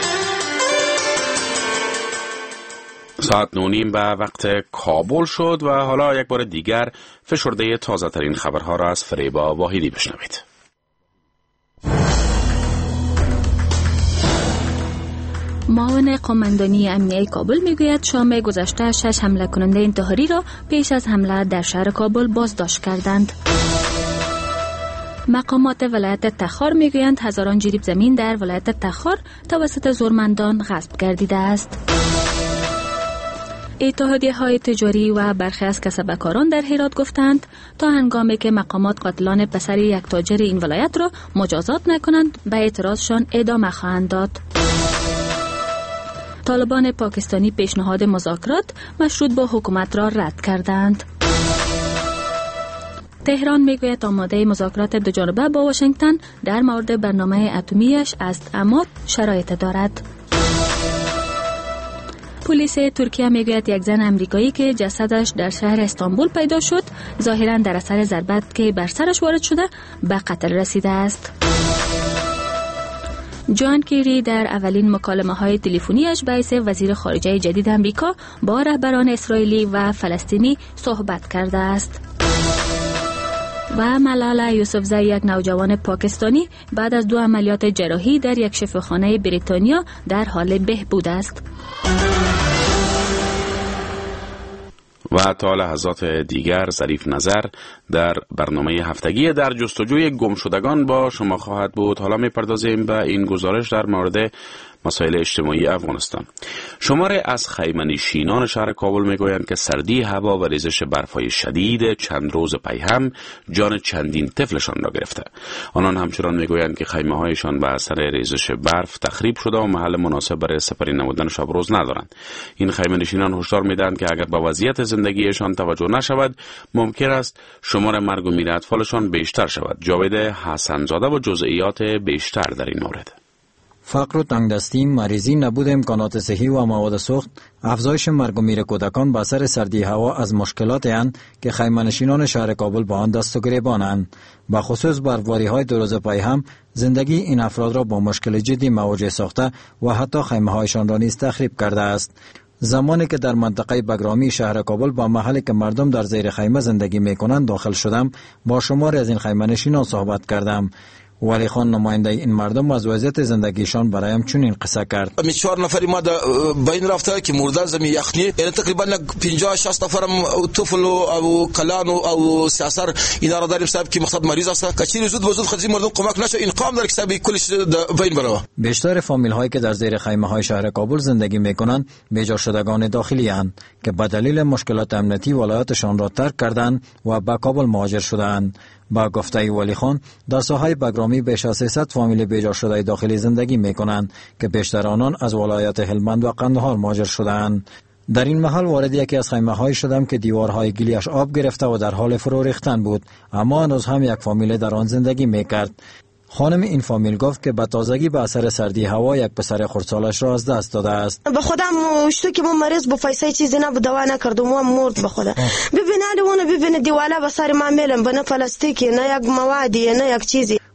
Speaker 1: ساعت نونیم به وقت کابل شد و حالا یک بار دیگر فشرده تازه ترین خبرها را از فریبا واحدی بشنوید.
Speaker 2: معاون قماندانی امنیه کابل میگوید شام گذشته شش حمله کننده انتحاری را پیش از حمله در شهر کابل بازداشت کردند. مقامات ولایت تخار میگویند هزاران جریب زمین در ولایت تخار توسط زورمندان غصب گردیده است. اتحادیه های تجاری و برخی از کسبکاران در هرات گفتند تا هنگامی که مقامات قاتلان پسر یک تاجر این ولایت را مجازات نکنند به اعتراضشان ادامه خواهند داد. طالبان پاکستانی پیشنهاد مذاکرات مشروط با حکومت را رد کردند. تهران میگوید آماده مذاکرات دوجانبه با واشنگتن در مورد برنامه اتمیش است اما شرایط دارد. پلیس ترکیه میگوید یک زن امریکایی که جسدش در شهر استانبول پیدا شد ظاهراً در اثر ضربت که بر سرش وارد شده به قتل رسیده است. جان کیری در اولین مکالمه های تلفنیش به حیث وزیر خارجه جدید امریکا با رهبران اسرائیلی و فلسطینی صحبت کرده است. و ملالا یوسفزئی یک نوجوان پاکستانی بعد از دو عملیات جراحی در یک شفاخانه بریتانیا در حال بهبود است.
Speaker 1: و تا لحظات دیگر ظریف نظر در برنامه هفتگی در جستجوی گمشدگان با شما خواهد بود. حالا می‌پردازیم به این گزارش در مورد مسائل اجتماعی افغانستان. شماره از خیمه‌نشینان شهر کابل میگویند که سردی هوا و ریزش برف‌های شدید چند روز پی هم جان چندین طفلشان را گرفته. آنان همچنان میگویند که خیمه‌هایشان به اثر ریزش برف تخریب شده و محل مناسب برای سپری نمودن شب روز ندارند. این خیمه‌نشینان هشدار میدهند که اگر به وضعیت زندگیشان توجه نشود ممکن است شمار مرگ و میر اطفالشان بیشتر شود. جاوید حسن‌زاده و جزئیات بیشتر در این مورد.
Speaker 17: فقر و تنگدستی، مریضی، نبود امکانات صحی و مواد سوخت، افزایش مرگ و میر کودکان به اثر سردی هوا از مشکلاتی اند که خیمه‌نشینان شهر کابل با آن دست و گریبانند. به خصوص برفباری‌های دو روز پی هم زندگی این افراد را با مشکل جدی مواجه ساخته و حتی خیمه‌هایشان را نیز تخریب کرده است. زمانی که در منطقه بگرامی شهر کابل با محلی که مردم در زیر خیمه زندگی می‌کنند داخل شدم، با شماری از این خیمه‌نشینان صحبت کردم. ولی خان نماینده این مردم از وضعیت زندگیشان برایم چنین قصه کرد.
Speaker 5: می چهار نفری ما با این رفته که مردن زمین یخنی، یعنی تقریبا پنجاه شصت نفرم طفل و کلان و سیاسر اینا را داریم صاحب که مقصد مریض است که چیزی زود وزود خدمت مردم کمک نشه این قام در حساب کلش بین بروا. بیشتر فامیل هایی که در زیر خیمه های شهر کابل زندگی میکنند بیجا شدگان داخلی اند که به دلیل مشکلات امنیتی ولایتشان را ترک کردند و به کابل مهاجر شدند. با گفته ولی خان در ساحه بگرامی بیش از سیصد فامیل بیجا شده داخلی زندگی میکنند که بیشتر آنان از ولایت هلمند و قندهار مهاجر شدند. در این محل وارد یکی از خیمه های شدم که دیوارهای گلیش آب گرفته و در حال فرو ریختن بود، اما هنوز هم یک فامیل در آن زندگی میکرد. خانم این فامیل گفت که به تازگی به اثر سردی هوا یک پسر خردسالش را از دست داده است.
Speaker 18: به خودم شتو که من مریض با فایسه چیزی نه دوا نکردم و مرد به خدا. ببین حالی اون ببین دیواله به سر ما میلم به نه پلاستیکی نه یک موادی نه یک چیزی.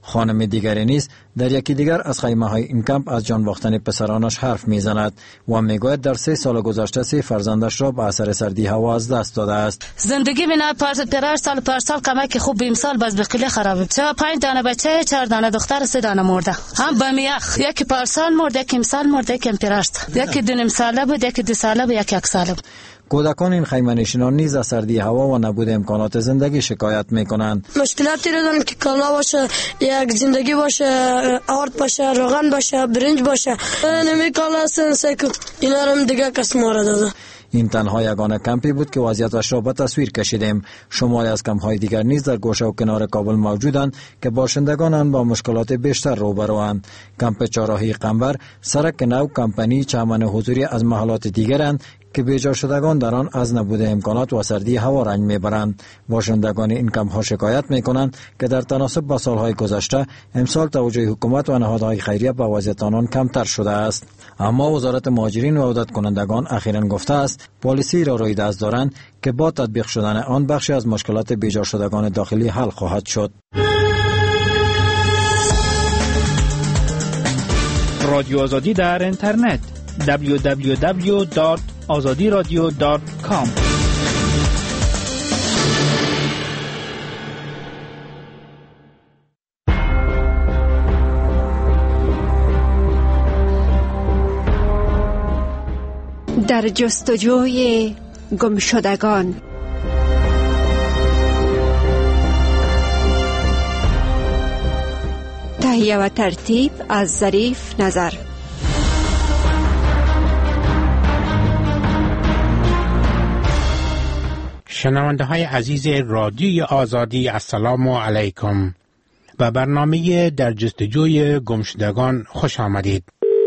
Speaker 17: خانم دیگری نیز در یکی دیگر از خیمه های این کمپ از جان باختن پسرانش حرف میزند و میگوید در سه سال گذشته سه فرزندش را به اثر سردی هوا از دست داده است.
Speaker 19: زندگی بنا پر سال پر سال کمک خوب امسال باز بقیله خراب. چه پنج دانه بچه، چهار دانه دختر، سه دانه مرده. هم به میخ یکی پارسال مرده، یکی امسال مرده، یکی امپرست. یکی دو نیم ساله بود، یکی دو ساله بود، یکی یک ساله بود.
Speaker 17: کودکان این خیمه نشینان نیز از سردی هوا و نبود امکانات زندگی شکایت میکنند.
Speaker 20: مشکلاتی رو دارن که کالا باشه، یک زندگی باشه، آرد باشه، روغن باشه، برنج باشه. نمی کالا سنسه که اینا رو دیگه کس ما را داده.
Speaker 17: این تنها یگانه کمپی بود که وضعیتش را به تصویر کشیدیم. شماری از کمپ‌های دیگر نیز در گوشه و کنار کابل موجودند که باشندگان آن با مشکلات بیشتر روبروند. کمپ چهارراهی قنبر، سرک نو، کمپنی، چمن حضوری از محلات دیگرند که بیجا شدگان در آن از نبود امکانات و سردی هوا رنج میبرند. باشندگان این کمپ ها شکایت میکنند که در تناسب با سالهای گذشته امسال توجه حکومت و نهادهای خیریه به وضعیت آنان کمتر شده است. اما وزارت مهاجرین و عودت کنندگان اخیراً گفته است پالیسی را روی دست دارند که با تطبیق شدن آن بخشی از مشکلات بیجا شدگان داخلی حل خواهد شد.
Speaker 14: رادیو آزادی در اینترنت دبلیو دبلیو دبلیو دات آزادی رادیو دات کام.
Speaker 15: در جستجوی گمشدگان. تهیه و ترتیب از ظریف نظر.
Speaker 21: شنونده های عزیز رادیوی آزادی، السلام علیکم. و برنامه در جستجوی گمشدگان خوش آمدید.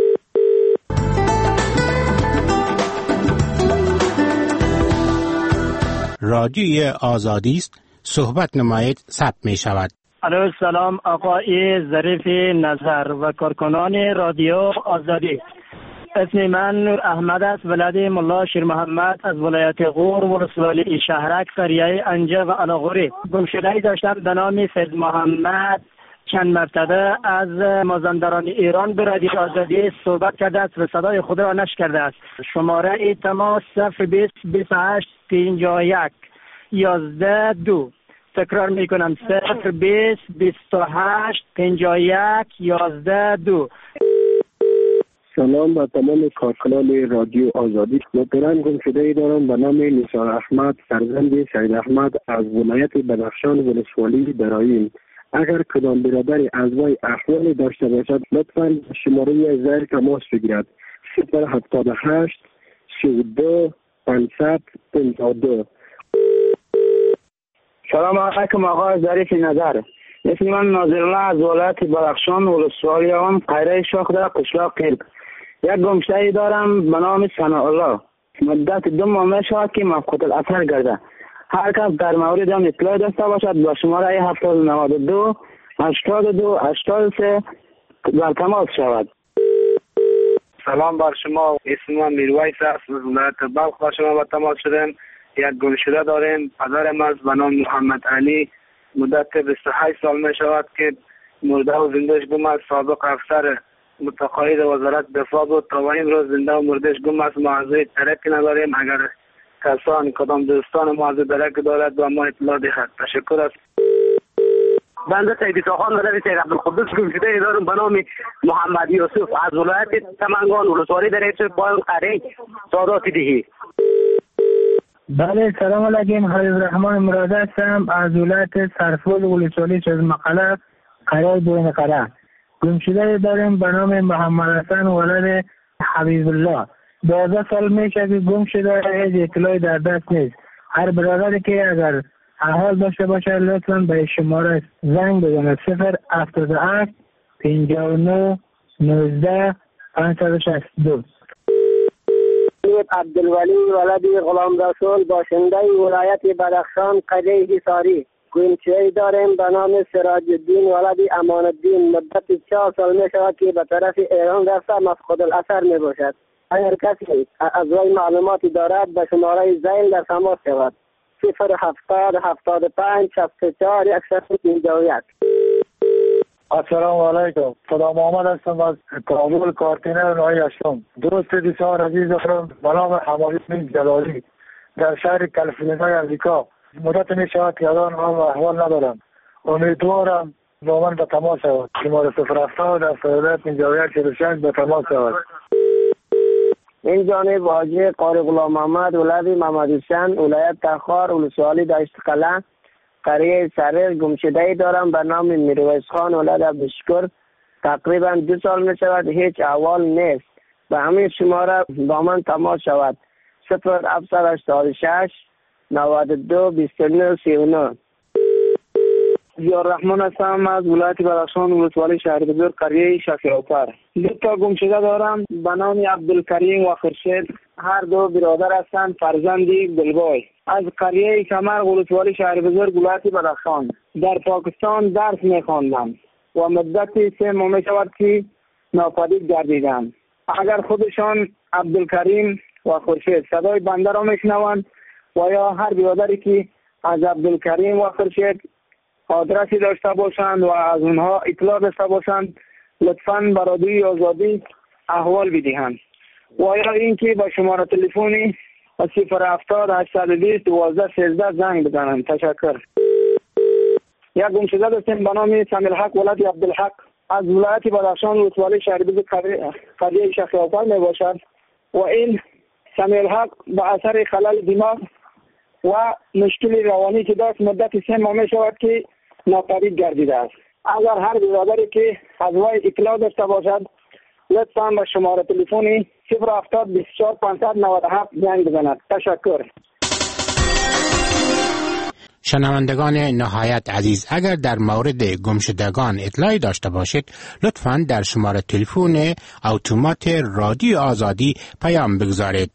Speaker 21: رادیوی آزادی است، صحبت نمایید ثبت می شود.
Speaker 22: علیه السلام آقای ظریف نظر و کارکنان رادیو آزادی. اسم من نور احمد است، ولد ملا شیر محمد از ولایت غور ولسوالی شهرک قریه انجه و علاغوری. گمشده‌ای داشتم به نام فیض محمد. چند مرتبه از مازندران ایران به رادیو آزادی صحبت کرده است و صدای خود را نشر کرده است. شماره ای تماس صفر بیست بیست و هشت پنجاه و یک یازده دو. تکرار می کنم صفر بیست بیست و هشت پنجاه و یک یازده دو.
Speaker 23: سلام به تمام کارکنان رادیو آزادی. محترم گمشده‌ای دارم به نام نثار احمد، فرزند سید احمد از ولایت بدخشان ولسوالی برایم. اگر کدام برادری از وی احوالی داشته باشد لطفاً شماره زیر تماس بگیرد. صفر هفتاد و هشت سی و دو پانصد پنجاه و دو.
Speaker 24: سلام علیکم آقای ظریف نظر. اسم من ناظرالله از ولایت بدخشان ولسوالی هم قریه شاخ در قشلاق قلب. یک گمشده‌ای دارم به نام ثناءالله. مدت دو ماه می شود که مفقود الاثر گرده. هر کس در مورد هم اطلاع داشته باشد با شماره هفتاد و نود و دو هشتاد و دو هشتاد و سه در تماس شود.
Speaker 25: سلام بر شما، اسم من میرویس است. از ولایت بلخ با شما با تماس شدیم. یک گمشده داریم. پدرم از به نام محمد علی مدت بیست و هشت سال می شود که مرده و زندهش گم است. سابق افسر متقاعد وزارت دفاع بود. تا و این روز زنده و مردهش گم است. ما از ترکی نداریم. اگر کسان کدام دوستان ما از درک دارد و ما اطلاع دهد. تشکر است.
Speaker 26: بنده سید خان ولد سید عبدالقدوس گمشده دارم به نام محمد یوسف از ولایت سمنگان ولسوالی در ایچ پایان قریه سادات دهی.
Speaker 22: بله سلام علیکم. حبیب الرحمن مراد هستم از ولایت سرفول ولسوالی چز مقاله قریه بوین قره. گمشده داریم به نام محمد حسن ولد حبیب الله. دوازده سال میشه که گم شده، هیچ اطلاعی در دست نیست. هر برادری که اگر احوال داشته باشه لطفاً به شماره زنگ بزنه. صفر هفتاد و هشت پنجاه و نه نوزده پانصد و شصت و دو.
Speaker 26: عبدالولی ولد غلام رسول باشنده ولایت بدخشان قریه حصاری. گمشده‌ای داریم به نام سراج الدین ولد امان الدین. مدت چهار سال می شود که به طرف ایران رفته مفقود الاثر می باشد. اگر کسی از وی معلوماتی دارد به شماره زیل در تماس شود. صفر هفتاد هفتاد و پنج شصت و چهار صفر پنجاه و یک.
Speaker 3: السلام علیکم. صدا محمد هستم از کابل، کارتینر نوعی هستم. دوست بسیار عزیز دارم به نام حمایت جلالی در شهر کالیفرنیا امریکا. مدت می شود که الان حال و احوال ندارم. امیدوارم با من به تماس شود. شماره صفر هفتاد در سعودت اینجاویت چهل و شش به تماس شود.
Speaker 26: این جانب حاجی قاری غلام محمد ولد محمد حسین ولایت تخار ولسوالی دشت قلعه قریه سریر گمشده‌ای دارم به نام میرویس خان ولد عبدالشکر. تقریبا دو سال می شود هیچ احوال نیست. به همین شماره با من تماس شود. صفر هفتصد و هشتاد و شش نود و دو بیست و نه سی و نه.
Speaker 24: ضیاء الرحمن هستم از ولایت بدخشان ولسوالی شهر بزرگ قریه شفیع‌آفر. دو تا گمشده دارم به نام عبدالکریم و خورشید. هر دو برادر هستند، فرزندی گلبای. از قریه کمر ولسوالی شهر بزرگ ولایت بدخشان در پاکستان درس می‌خواندم و مدتی سه ماه می‌شود که ناپدید گردیدند. اگر خودشان عبدالکریم و خورشید صدای بنده را میشنوند و یا هر برادری که از عبدالکریم و خورشید آدرسی داشته باشند و از اونها اطلاع داشته باشند لطفاً به رادیوی آزادی احوال بدهند و یا اینکه با شماره تلفنی صفر هفتاد هشتصد و بیست دوازده سیزده زنگ بزنند. تشکر. یک گمشده داشتیم به نام سمیل حق ولد عبدالحق از ولایت بدخشان ولسوالی شهر بزرگ قریه شفیع‌آفر می باشد و این سمیل حق به اثر خلل دماغ و مشکل روانی که داشت مدت سه ماه می شود که ناپدید گردیده است. اگر هر برادری که از وی اطلاع داشته باشد لطفاً به شماره تلفنی صفر هفتاد بیست و چهار پانصد و نود و هفت زنگ بزند. تشکر.
Speaker 21: شنوندگان نهایت عزیز، اگر در مورد گمشدگان اطلاعی داشته باشید لطفاً در شماره تلفن اتومات رادیو آزادی پیام بگذارید.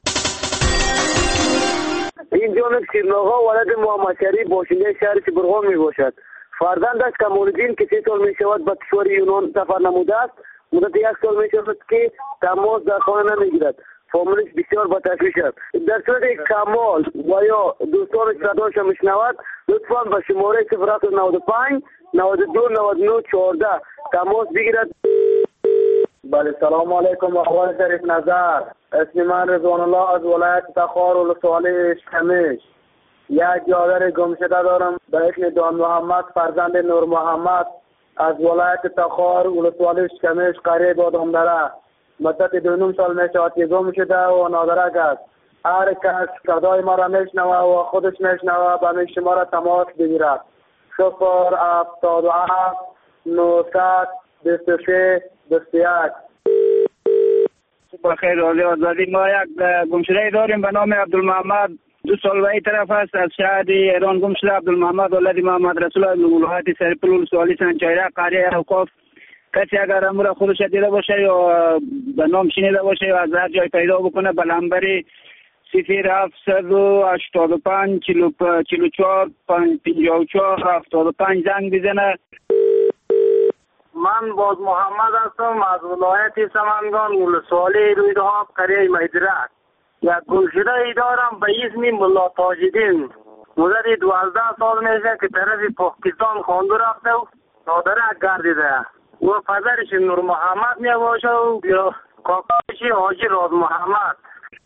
Speaker 4: این جانب شیرناغا ولد محمد شریف باشنده شهر چبرغان می باشد. فرزندش کمال‌الدین که سه سال می شود به کشور یونان سفر نموده است. مدت یک سال می شود که تماس در خانه نمی گیرد. فامیلش بسیار با تشویش است. در صورت کمال و یا دوستانش صدایش می شنود لطفاً به شماره صفر هفت نود و پنج نود و دو نود و نه چهارده تماس بگیرد.
Speaker 25: بله، سلام علیکم آقای شریف نظر. اسم من رضوان الله از ولایت تخار ولسوالی شکمش. یک برادر گمشده دارم به اسم دان محمد فرزند نور محمد از ولایت تخار ولسوالی شکمش قریه بادامدره. مدت دو نیم سال می شود که گم شده و نادرک است. هر کس صدای ما را میشنوه و خودش میشنوه به من شما را تماس بگیرد. صفر هفتاد و هفت نهصد بیست و سه بیست و یک.
Speaker 24: بخیر رادیو آزادی. ما یک گمشده داریم به نام عبدالمحمد. دو سال و ای طرف است از شهر ایران گم شده. عبدالمحمد ولد محمد رسول از ولایت سرپل ولسوالی سنجایره قریه اوقاف. کسی اگر امور خودش دیده باشه یا به نام شنیده باشه یا از هر جای پیدا بکنه به نمبر صفر هفتصد و هشتاد و پنج چهل و چهار پنجاه و چهار هفتاد و پنج زنگ بزنه.
Speaker 25: من باز محمد هستم از ولایت سمنگان ولسوالی رویدهاب قریه مهدرک. یک گمشده ای دارم به اسم ملا تاج‌الدین. مدت دوازده سال میشه که طرف پاکستان خوانده رفته و نادرک گردیده و پدرش نور محمد می باشه و یا کاکاش حاجی راز محمد.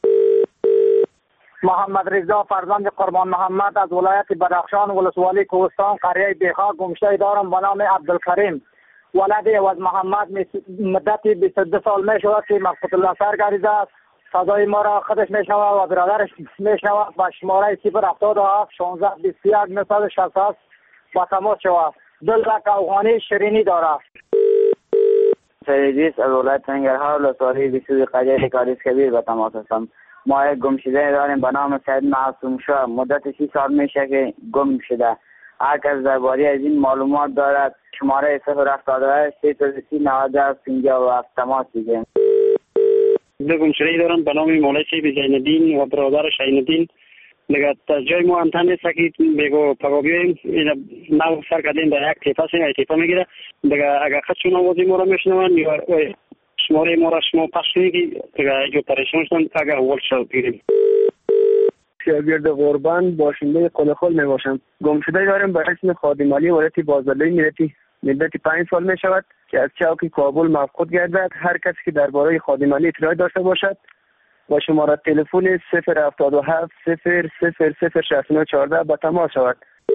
Speaker 22: محمد رضا فرزند قربان محمد از ولایت بدخشان ولسوالی کوهستان قریه بیخا گمشده دارم به نام عبدالکریم ولد عوض محمد. مدت بیست و دو سال می شود که مقصود الله سر گردیده است. صدای ما را خودش می شود و برادرش می شود به شماره صفر هفتاد و هفت شانزده بیست و یک نهصد و شصت با تماس شود. دلبک افغانی شیرینی دارد.
Speaker 26: سریدیس از ولایت ننگرهار ولسوالی بیسوی قریه کاریس کبیر به تماس هستم. ما یک گمشده داریم به نام سید معصوم شاه. مدت سی سال میشه که گم شده. هر کس درباره از این معلومات دارد شماره صفر هفتاد و هشت سی و سی نود پنجاه و هفت تماس بگیریم.
Speaker 24: دو گمشده دارم به نام مولای شیب زینالدین و برادر شاهینالدین. دیگه تا جای ما انتن نیست که بگو پگا بیاییم نو سر کردیم در یک تیپه سیم تیپه میگیره. دیگه اگر خودشون آوازی ما را میشنون یا شماره ما را شما پخش کنید دیگه جو پریشان شدن اگر اول شد بگیریم.
Speaker 25: شاگرد قربان باشنده قلخل می باشم. گمشده داریم به اسم خادم علی ولایت بازدلی میرتی
Speaker 26: مدت پنج سال می شود که از چوک کابل مفقود گردد. هر کسی که درباره خادم علی اطلاعی داشته باشد با شماره تلفن صفر هفتاد و هفت صفر صفر صفر شصت و نه چهارده به تماس شود.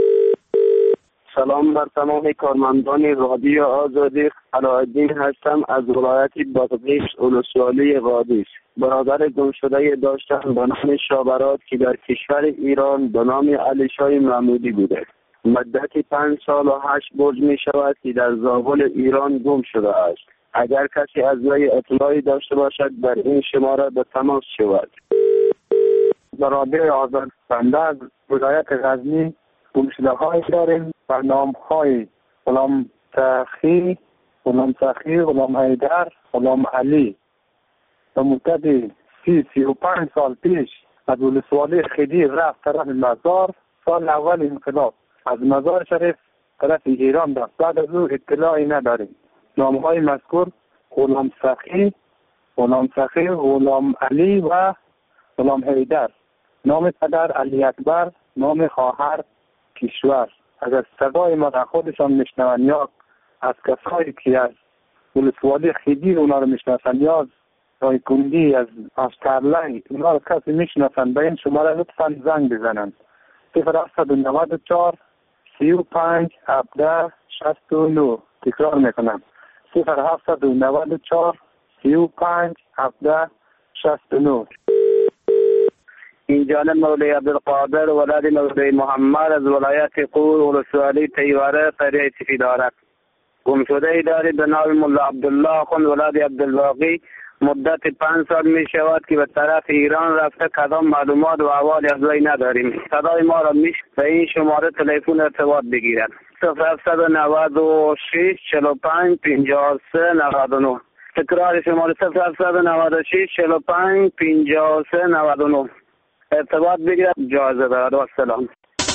Speaker 24: سلام بر تمام کارمندان رادیو آزادی. علاءالدین هستم از ولایت بادغیس ولسوالی قادس. برادر گمشده داشتم به نام شابرات که در کشور ایران به نام علی شاه محمودی بوده. مدت پنج سال و هشت برج می شود که در زابل ایران گم شده است. اگر کسی از وی اطلاعی داشته باشد در این شماره به تماس شود.
Speaker 3: برادر آزاد بنده از ولایت غزنی گمشده های داریم و نام های غلام سخی، غلام سخی، غلام حیدر، غلام علی. به مدت سی سی و پنج سال پیش از ولسوالی خیدی رفت طرف مزار. سال اول انقلاب از مزار شریف طرف ایران رفت. بعد از او اطلاعی نداریم. نام های مذکور غلام سخی، غلام سخی، غلام علی و غلام حیدر. نام پدر علی اکبر، نام خواهر کشور. اگر صدای ما را خودشان میشنون یا از کسایی که از ولسوالی خیدی اونا رو میشناسن یا از رای کندی از آسترلای اونا رو کسی میشناسن به این شماره لطفا زنگ بزنن. صفر هفتصد و نود و چهار سی و پنج هفده شصت و نه. تکرار میکنم صفر هفتصد و نود و چهار سی و پنج هفده شصت و نه.
Speaker 24: این جانب مولوی عبدالقادر ولد مولوی محمد از ولایت قور ولسوالی تیواره قریه سفیدارک. گمشده ای دارید به نام مولا عبدالله خون ولد عبدالباقی. مدت پنج سال می شود که به طرف ایران رفته. کدام معلومات و احوالی از وی نداریم. صدای ما را میش به این شماره تلفن ارتباط بگیرد. صفر هفتصد و نود و شش چهل و پنج پنجاه و سه نود و نه. تکرار شماره صفر هفتصد و نود و شش چهل و پنج پنجاه و سه نود و نه. ارتباط بگیرد. جایزه دارد. و سلام.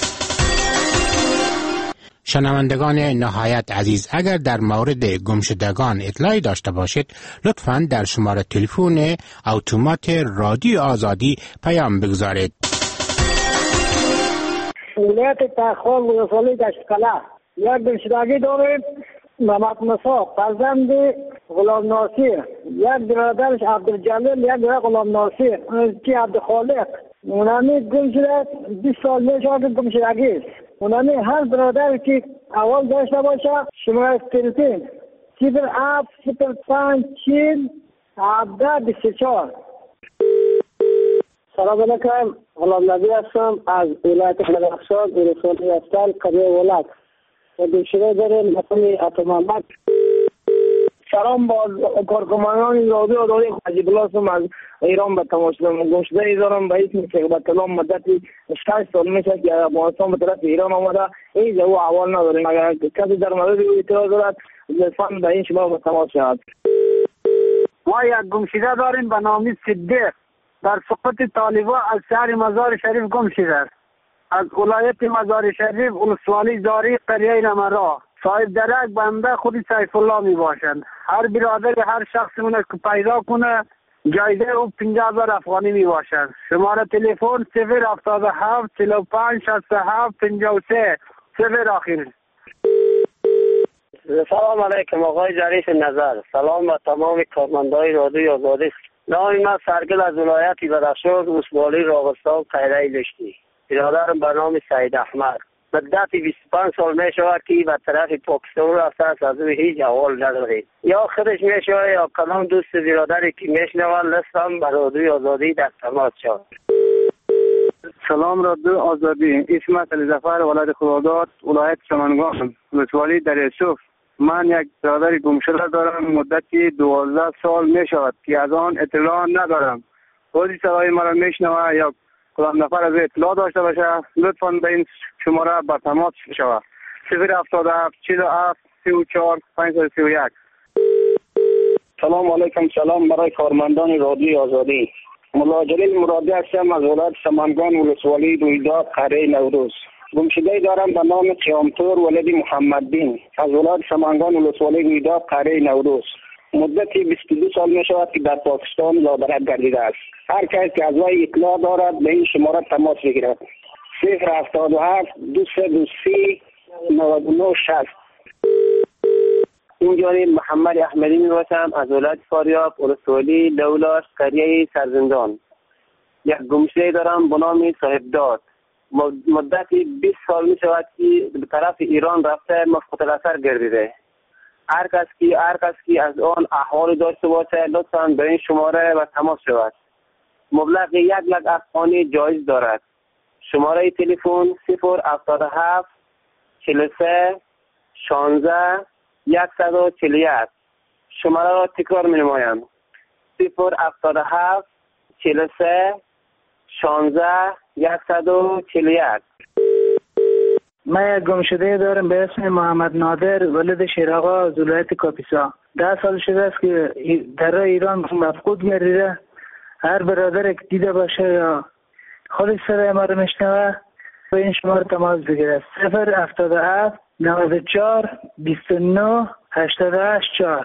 Speaker 21: شنوندگان نهایت عزیز، اگر در مورد گمشدگان اطلاعی داشته باشید لطفاً در شماره تلفن اتومات رادیو آزادی پیام بگذارید.
Speaker 22: ولایت تخار ولسوالی دشتقلع یک گمشدگی داریم. محمد موسی فرزند غلام ناصر، یک برادرش عبدالجلیل، یک برادر غلام ناصر که عبدالخالق. اونمی گم شده بیست سال میشه که گم شدگی است. اونمی هر برادر که اول داشته باشه شماره تلفن صفر هفت صفر پنج چهل هفده بیست و چهار.
Speaker 26: سلام علیکم. غلام نبی هستم از ولایت بدخشان ولسوالی هستم قریه ولک. گم شده داریم مثل عطا محمد. سلام با کارکنان رادیو آزادی عجیب الله از ایران به تماس شدم. گمشده ای دارم به اسم شیخ الله. مدت شش سال میشه که افغانستان به طرف ایران آمده. هیچ او احوال نداریم. اگر کسی در مورد او اطلاع دارد لطفا به این شما به تماس شود.
Speaker 22: ما یک گمشده داریم به نام صدیق در سقوط طالبا از شهر مزار شریف گم شده. از ولایت مزار شریف ولسوالی زاری قریه نمرا. صاحب درک بنده خود سیف الله می باشند. هر برادر هر شخص مونه که پیدا کنه جایزه او پنجاه هزار افغانی می باشد. شماره تلفن صفر هفتاد و هفت چهل و پنج شصت و هفت پنجاه و سه صفر آخر.
Speaker 26: سلام علیکم آقای ظریف نظر. سلام به تمام کارمندان رادیو آزادی. نام من سرگل از ولایت بدخشان ولسوالی راغستان قریه لشتی. برادرم به نام سید احمد. مدت بیست و پنج سال می شود که به طرف پاکستان رفته است. از او هیچ احوال ندارید. یا خودش می شود یا کلام دوست برادری که می شنود لستم به رادیو آزادی در تماس شد.
Speaker 24: سلام رادیو آزادی. اسمت علی ظفر ولایت خداداد ولایت سمنگان ولسوالی در یوسف. من یک برادر گمشده دارم. مدتی دوازده سال می شود که از آن اطلاع ندارم. خودی صدای مرا می شنود یا کدام نفر از اطلاع داشته باشه لطفاً به این شماره با تماس شود. صفر هفتاد و هفت چهل و هفت سی و چهار پنجصد و سی و یک. سلام علیکم. سلام برای کارمندان رادیو آزادی. مولا جلیل مرادی هستم از ولایت سمنگان ولسوالی رویداد قریه نوروز. گمشده دارم به نام قیامتور ولد محمد بین از ولایت سمنگان ولسوالی رویداد قریه نوروز. مدتی بیست و دو سال می شود که در پاکستان لادرک گردیده است. هر کس که از وی اطلاع دارد به این شماره تماس بگیرد. صفر هفتاد و هفت دو سه دو سی نود و نه شصت.
Speaker 26: این جانب محمد احمدی می باشم از ولایت فاریاب، ولسوالی لولاش، قریه سرزندان. یک گمشده دارم به نام صاحب داد. مدت بیست سال می شود که به طرف ایران رفته مفقود الاثر گردیده. هر کس کی هر کس کی از آن احوال داشته باشه لطفاً به این شماره و تماس شود. مبلغ یک لک افغانی جایز دارد. شماره تلفن صفر هفتاد و هفت چهل و سه شانزده صد و چهل و یک. شماره را تکرار می نمایم. صفر هفتاد و هفت چهل و سه شانزده صد و چهل و یک.
Speaker 22: من یک گمشده دارم به اسم محمد نادر، ولد شیراغا از ولایت کاپیسا. ده سال شده است که در ایران مفقود گردیده. هر برادر که دیده باشه یا خودش صدای ما رو میشنوه به این شماره تماس بگیره. صفر هفتاد و هفت نود و چهار بیست و نه هشتاد و هشت چهار.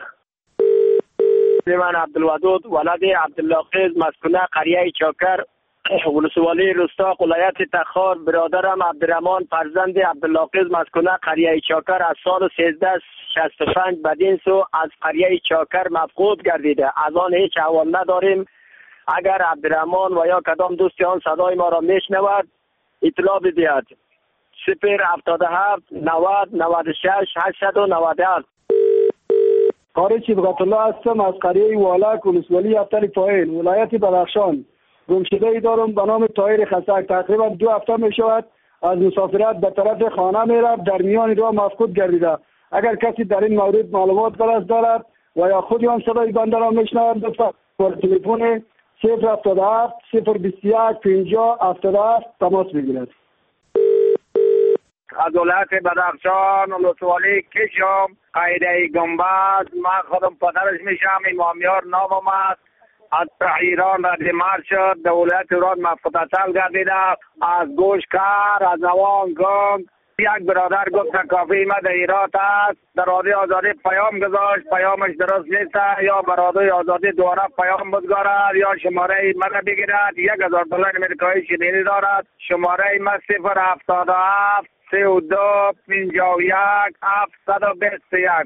Speaker 8: من عبدالودود ولد عبدالله قیز، مسکونه قریه چاکر، ولسوالی رستاق، ولایت تخار. برادرم عبدالرحمن فرزند عبدالله قیز، مسکونه قریه چاکر، از سال سیزده شصت و پنج بدین سو از قریه چاکر مفقود گردیده. از آن هیچ احوال نداریم. اگر عبدالرحمن و یا کدام دوستی آن صدای ما را میشنود اطلاع بدهد. صفر هفتاد و هفت نود نود و شش هشتصد و نود و هفت.
Speaker 9: قاری صبغت الله هستم از قریه والک، ولسوالی ابطال فاعل، ولایت بدخشان. گمشده ای دارم به نام طاهر خسک. تقریبا دو هفته می شود از مسافرت به طرف خانه می رفت، در میان راه مفقود گردیده. اگر کسی در این مورد معلومات درست دارد و یا خودی هم صدای بنده را میشنود لطفا با تلفن صفر هفتاد و هفت صفر بیست و یک پنجاه هفتاد و هفت تماس بگیرد.
Speaker 25: از ولایت بدخشان، ولسوالی کشم، قایده گنبد. من خودم پدرش میشم. امامیار نامم است. از ایران رد مرد شد. در ولایت ایران مفقود الاثر گردیده. از گوشکر، از نوان گنگ. یک برادر گفت کافی ما در ایران است. در رادیو آزادی پیام گذاشت. پیامش درست نیست. یا برادر آزادی دوباره پیام بگذارد یا شماره من بگیرد. یک هزار دلار امریکایی شنیدی دارد. شماره ما صفر هفتاد و هفت سی و دو پنجاه و یک هفتصد و بیست و یک.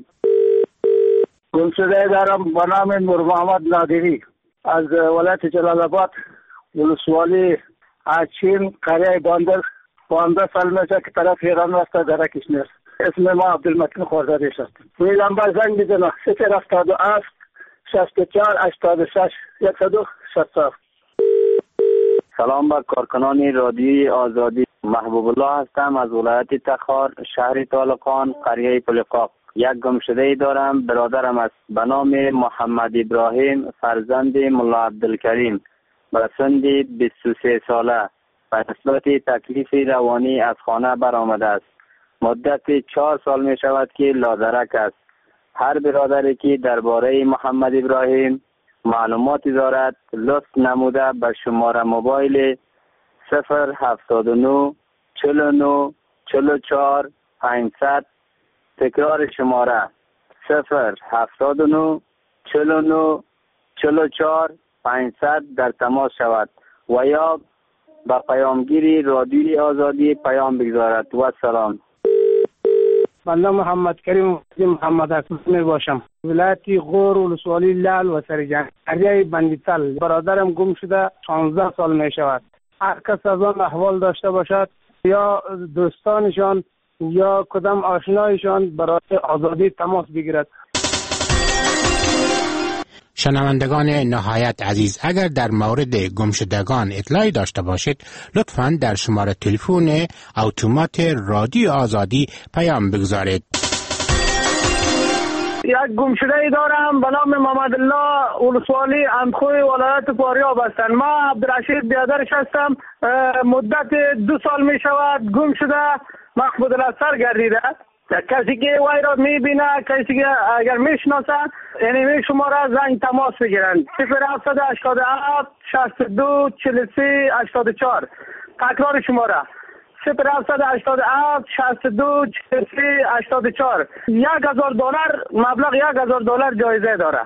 Speaker 9: گمشده دارم به نام نور محمد نادری از ولایت جلال آباد، ولسوالی اچین، قریه باندر. پانزده سال میشه که طرف ایران رفته در کشمیر. اسم ما عبدالمتین خورداریش است. میگم با زنگ بزنه صفر هفتاد و هفت شصت و چهار هشتاد و شش صد و شصت.
Speaker 26: سلام بر کارکنان رادیوی آزادی. محبوب الله هستم از ولایت تخار، شهر طالقان، قریه پلقاق. یک گمشده ای دارم، برادرم است به نام محمد ابراهیم، فرزند ملا عبدالکریم، به سن بیست و سه ساله. به نسبت تکلیف روانی از خانه برآمده است. مدت چهار سال می شود که لادرک است. هر برادری که درباره محمد ابراهیم معلوماتی دارد لطف نموده به شماره موبایل صفر هفتاد و نه چهل و نه چهل و چهار پانصد. تکرار شماره صفر هفتاد و نه چهل و نه چهل و چهار پانصد در تماس شود و یا با پیامگیری رادیوی آزادی پیام بگذارد. و سلام.
Speaker 9: بنده محمد کریم محمد اکبر می باشم، ولایت غور، ولسوالی لال و سرجان، قریه بندیتل. برادرم گم شده شانزده سال می شود. هر کس از آن احوال داشته باشد یا دوستانشان یا کدام آشنایشان برای آزادی تماس بگیرد.
Speaker 21: شنوندگان نهایت عزیز، اگر در مورد گمشدگان اطلاعی داشته باشید لطفاً در شماره تلفن اتومات رادیو آزادی پیام بگذارید.
Speaker 9: یک گمشده ای دارم به نام محمد الله، ولسوالی اندخوی، ولایت فاریاب هستند. ما عبدالرشید بیادرش هستم. مدت دو سال می شود گم شده، مفقود الاثر گردیده. کسی که وای را میبینه، کسی که اگر میشناسه یعنی می شما را زنگ تماس بگیرند. صفر هفتصد و هشتاد و هفت شصت و دو چهل و سه هشتاد و چهار. تکرار شما را صفر هفتصد و هشتاد و هفت شصت و دو چهل و سه هشتاد و چهار. یک هزار دلار مبلغ یک هزار دلار جایزه داره.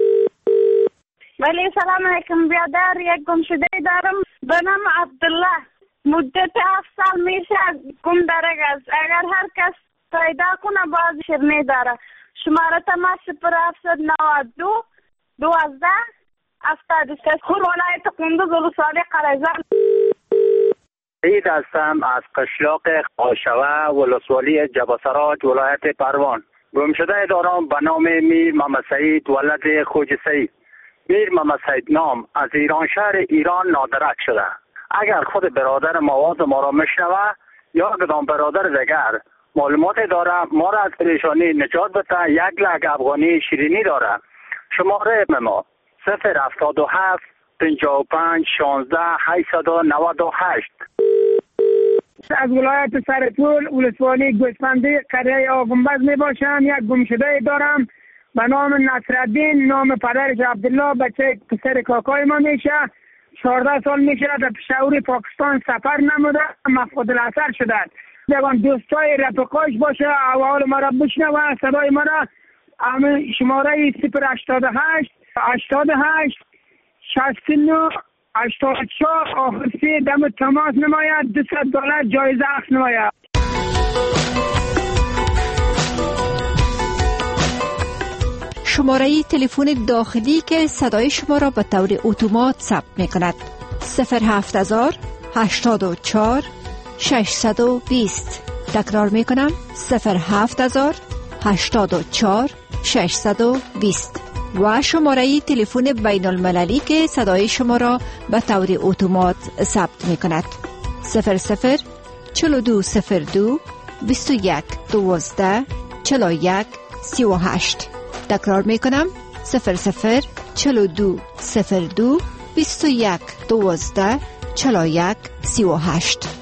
Speaker 10: ولی سلام علیکم بیادر. یک گمشده دارم به نام عبدالله. مدت هفت سال میشه گم درک است. اگر هر کس پیدا کنه باز شرمه داره. شماره تماس صفر هفتصد و نود و دو دوازده هفتاد و سه خور ولایت قندوز ولسوالی قره‌زر.
Speaker 8: عید هستم از قشلاق قاشوه ولسوالی جباسرات ولایت پروان. گم شده دارم به نام میر محمد سعید ولد خوج سعید. میر محمد سعید نام از ایران شهر ایران نادرک شده. اگر خود برادر مواز ما را میشنوه یا کدام برادر دیگر معلومات داره ما را از پریشانی نجات بده، یک لک افغانی شیرینی داره. شماره ما صفر هفتاد و هفت پنجاه و پنج شانزده هشتصد و نود و هشت.
Speaker 9: از ولایت سرپول ولسوالی گوسفندی قریه آقنبز می باشم. یک گمشده دارم به نام نصرالدین، نام پدرش عبدالله، بچه پسر کاکای ما میشه. چهارده سال میشه در پشاور پاکستان سفر نموده، مفقود الاثر شده. دیگان دوستای رفقاش باشه اول ما را بشنوه صدای ما را. شماره صفر هشتاد و هشت هشتاد و هشت شصت و نه هشتاد و چهار آخر سه دم تماس نماید. دویست دلار جایزه اخذ نماید.
Speaker 15: شماره تلفن داخلی که صدای شما را به طور اتومات ثبت می کند صفر هفت هزار هشتاد و چهار ششصد و بیست. تکرار می کنم صفر هفت هزار هشتاد و چهار ششصد و بیست. و شماره تلفن بین المللی که صدای شما را به طور اتومات ثبت می کند صفر صفر چهل و دو صفر دو بیست و یک دوازده چهل و یک سی و هشت. تکرار می کنم صفر صفر چهل و دو صفر دو بیست و یک دوازده چهل و یک سی و هشت.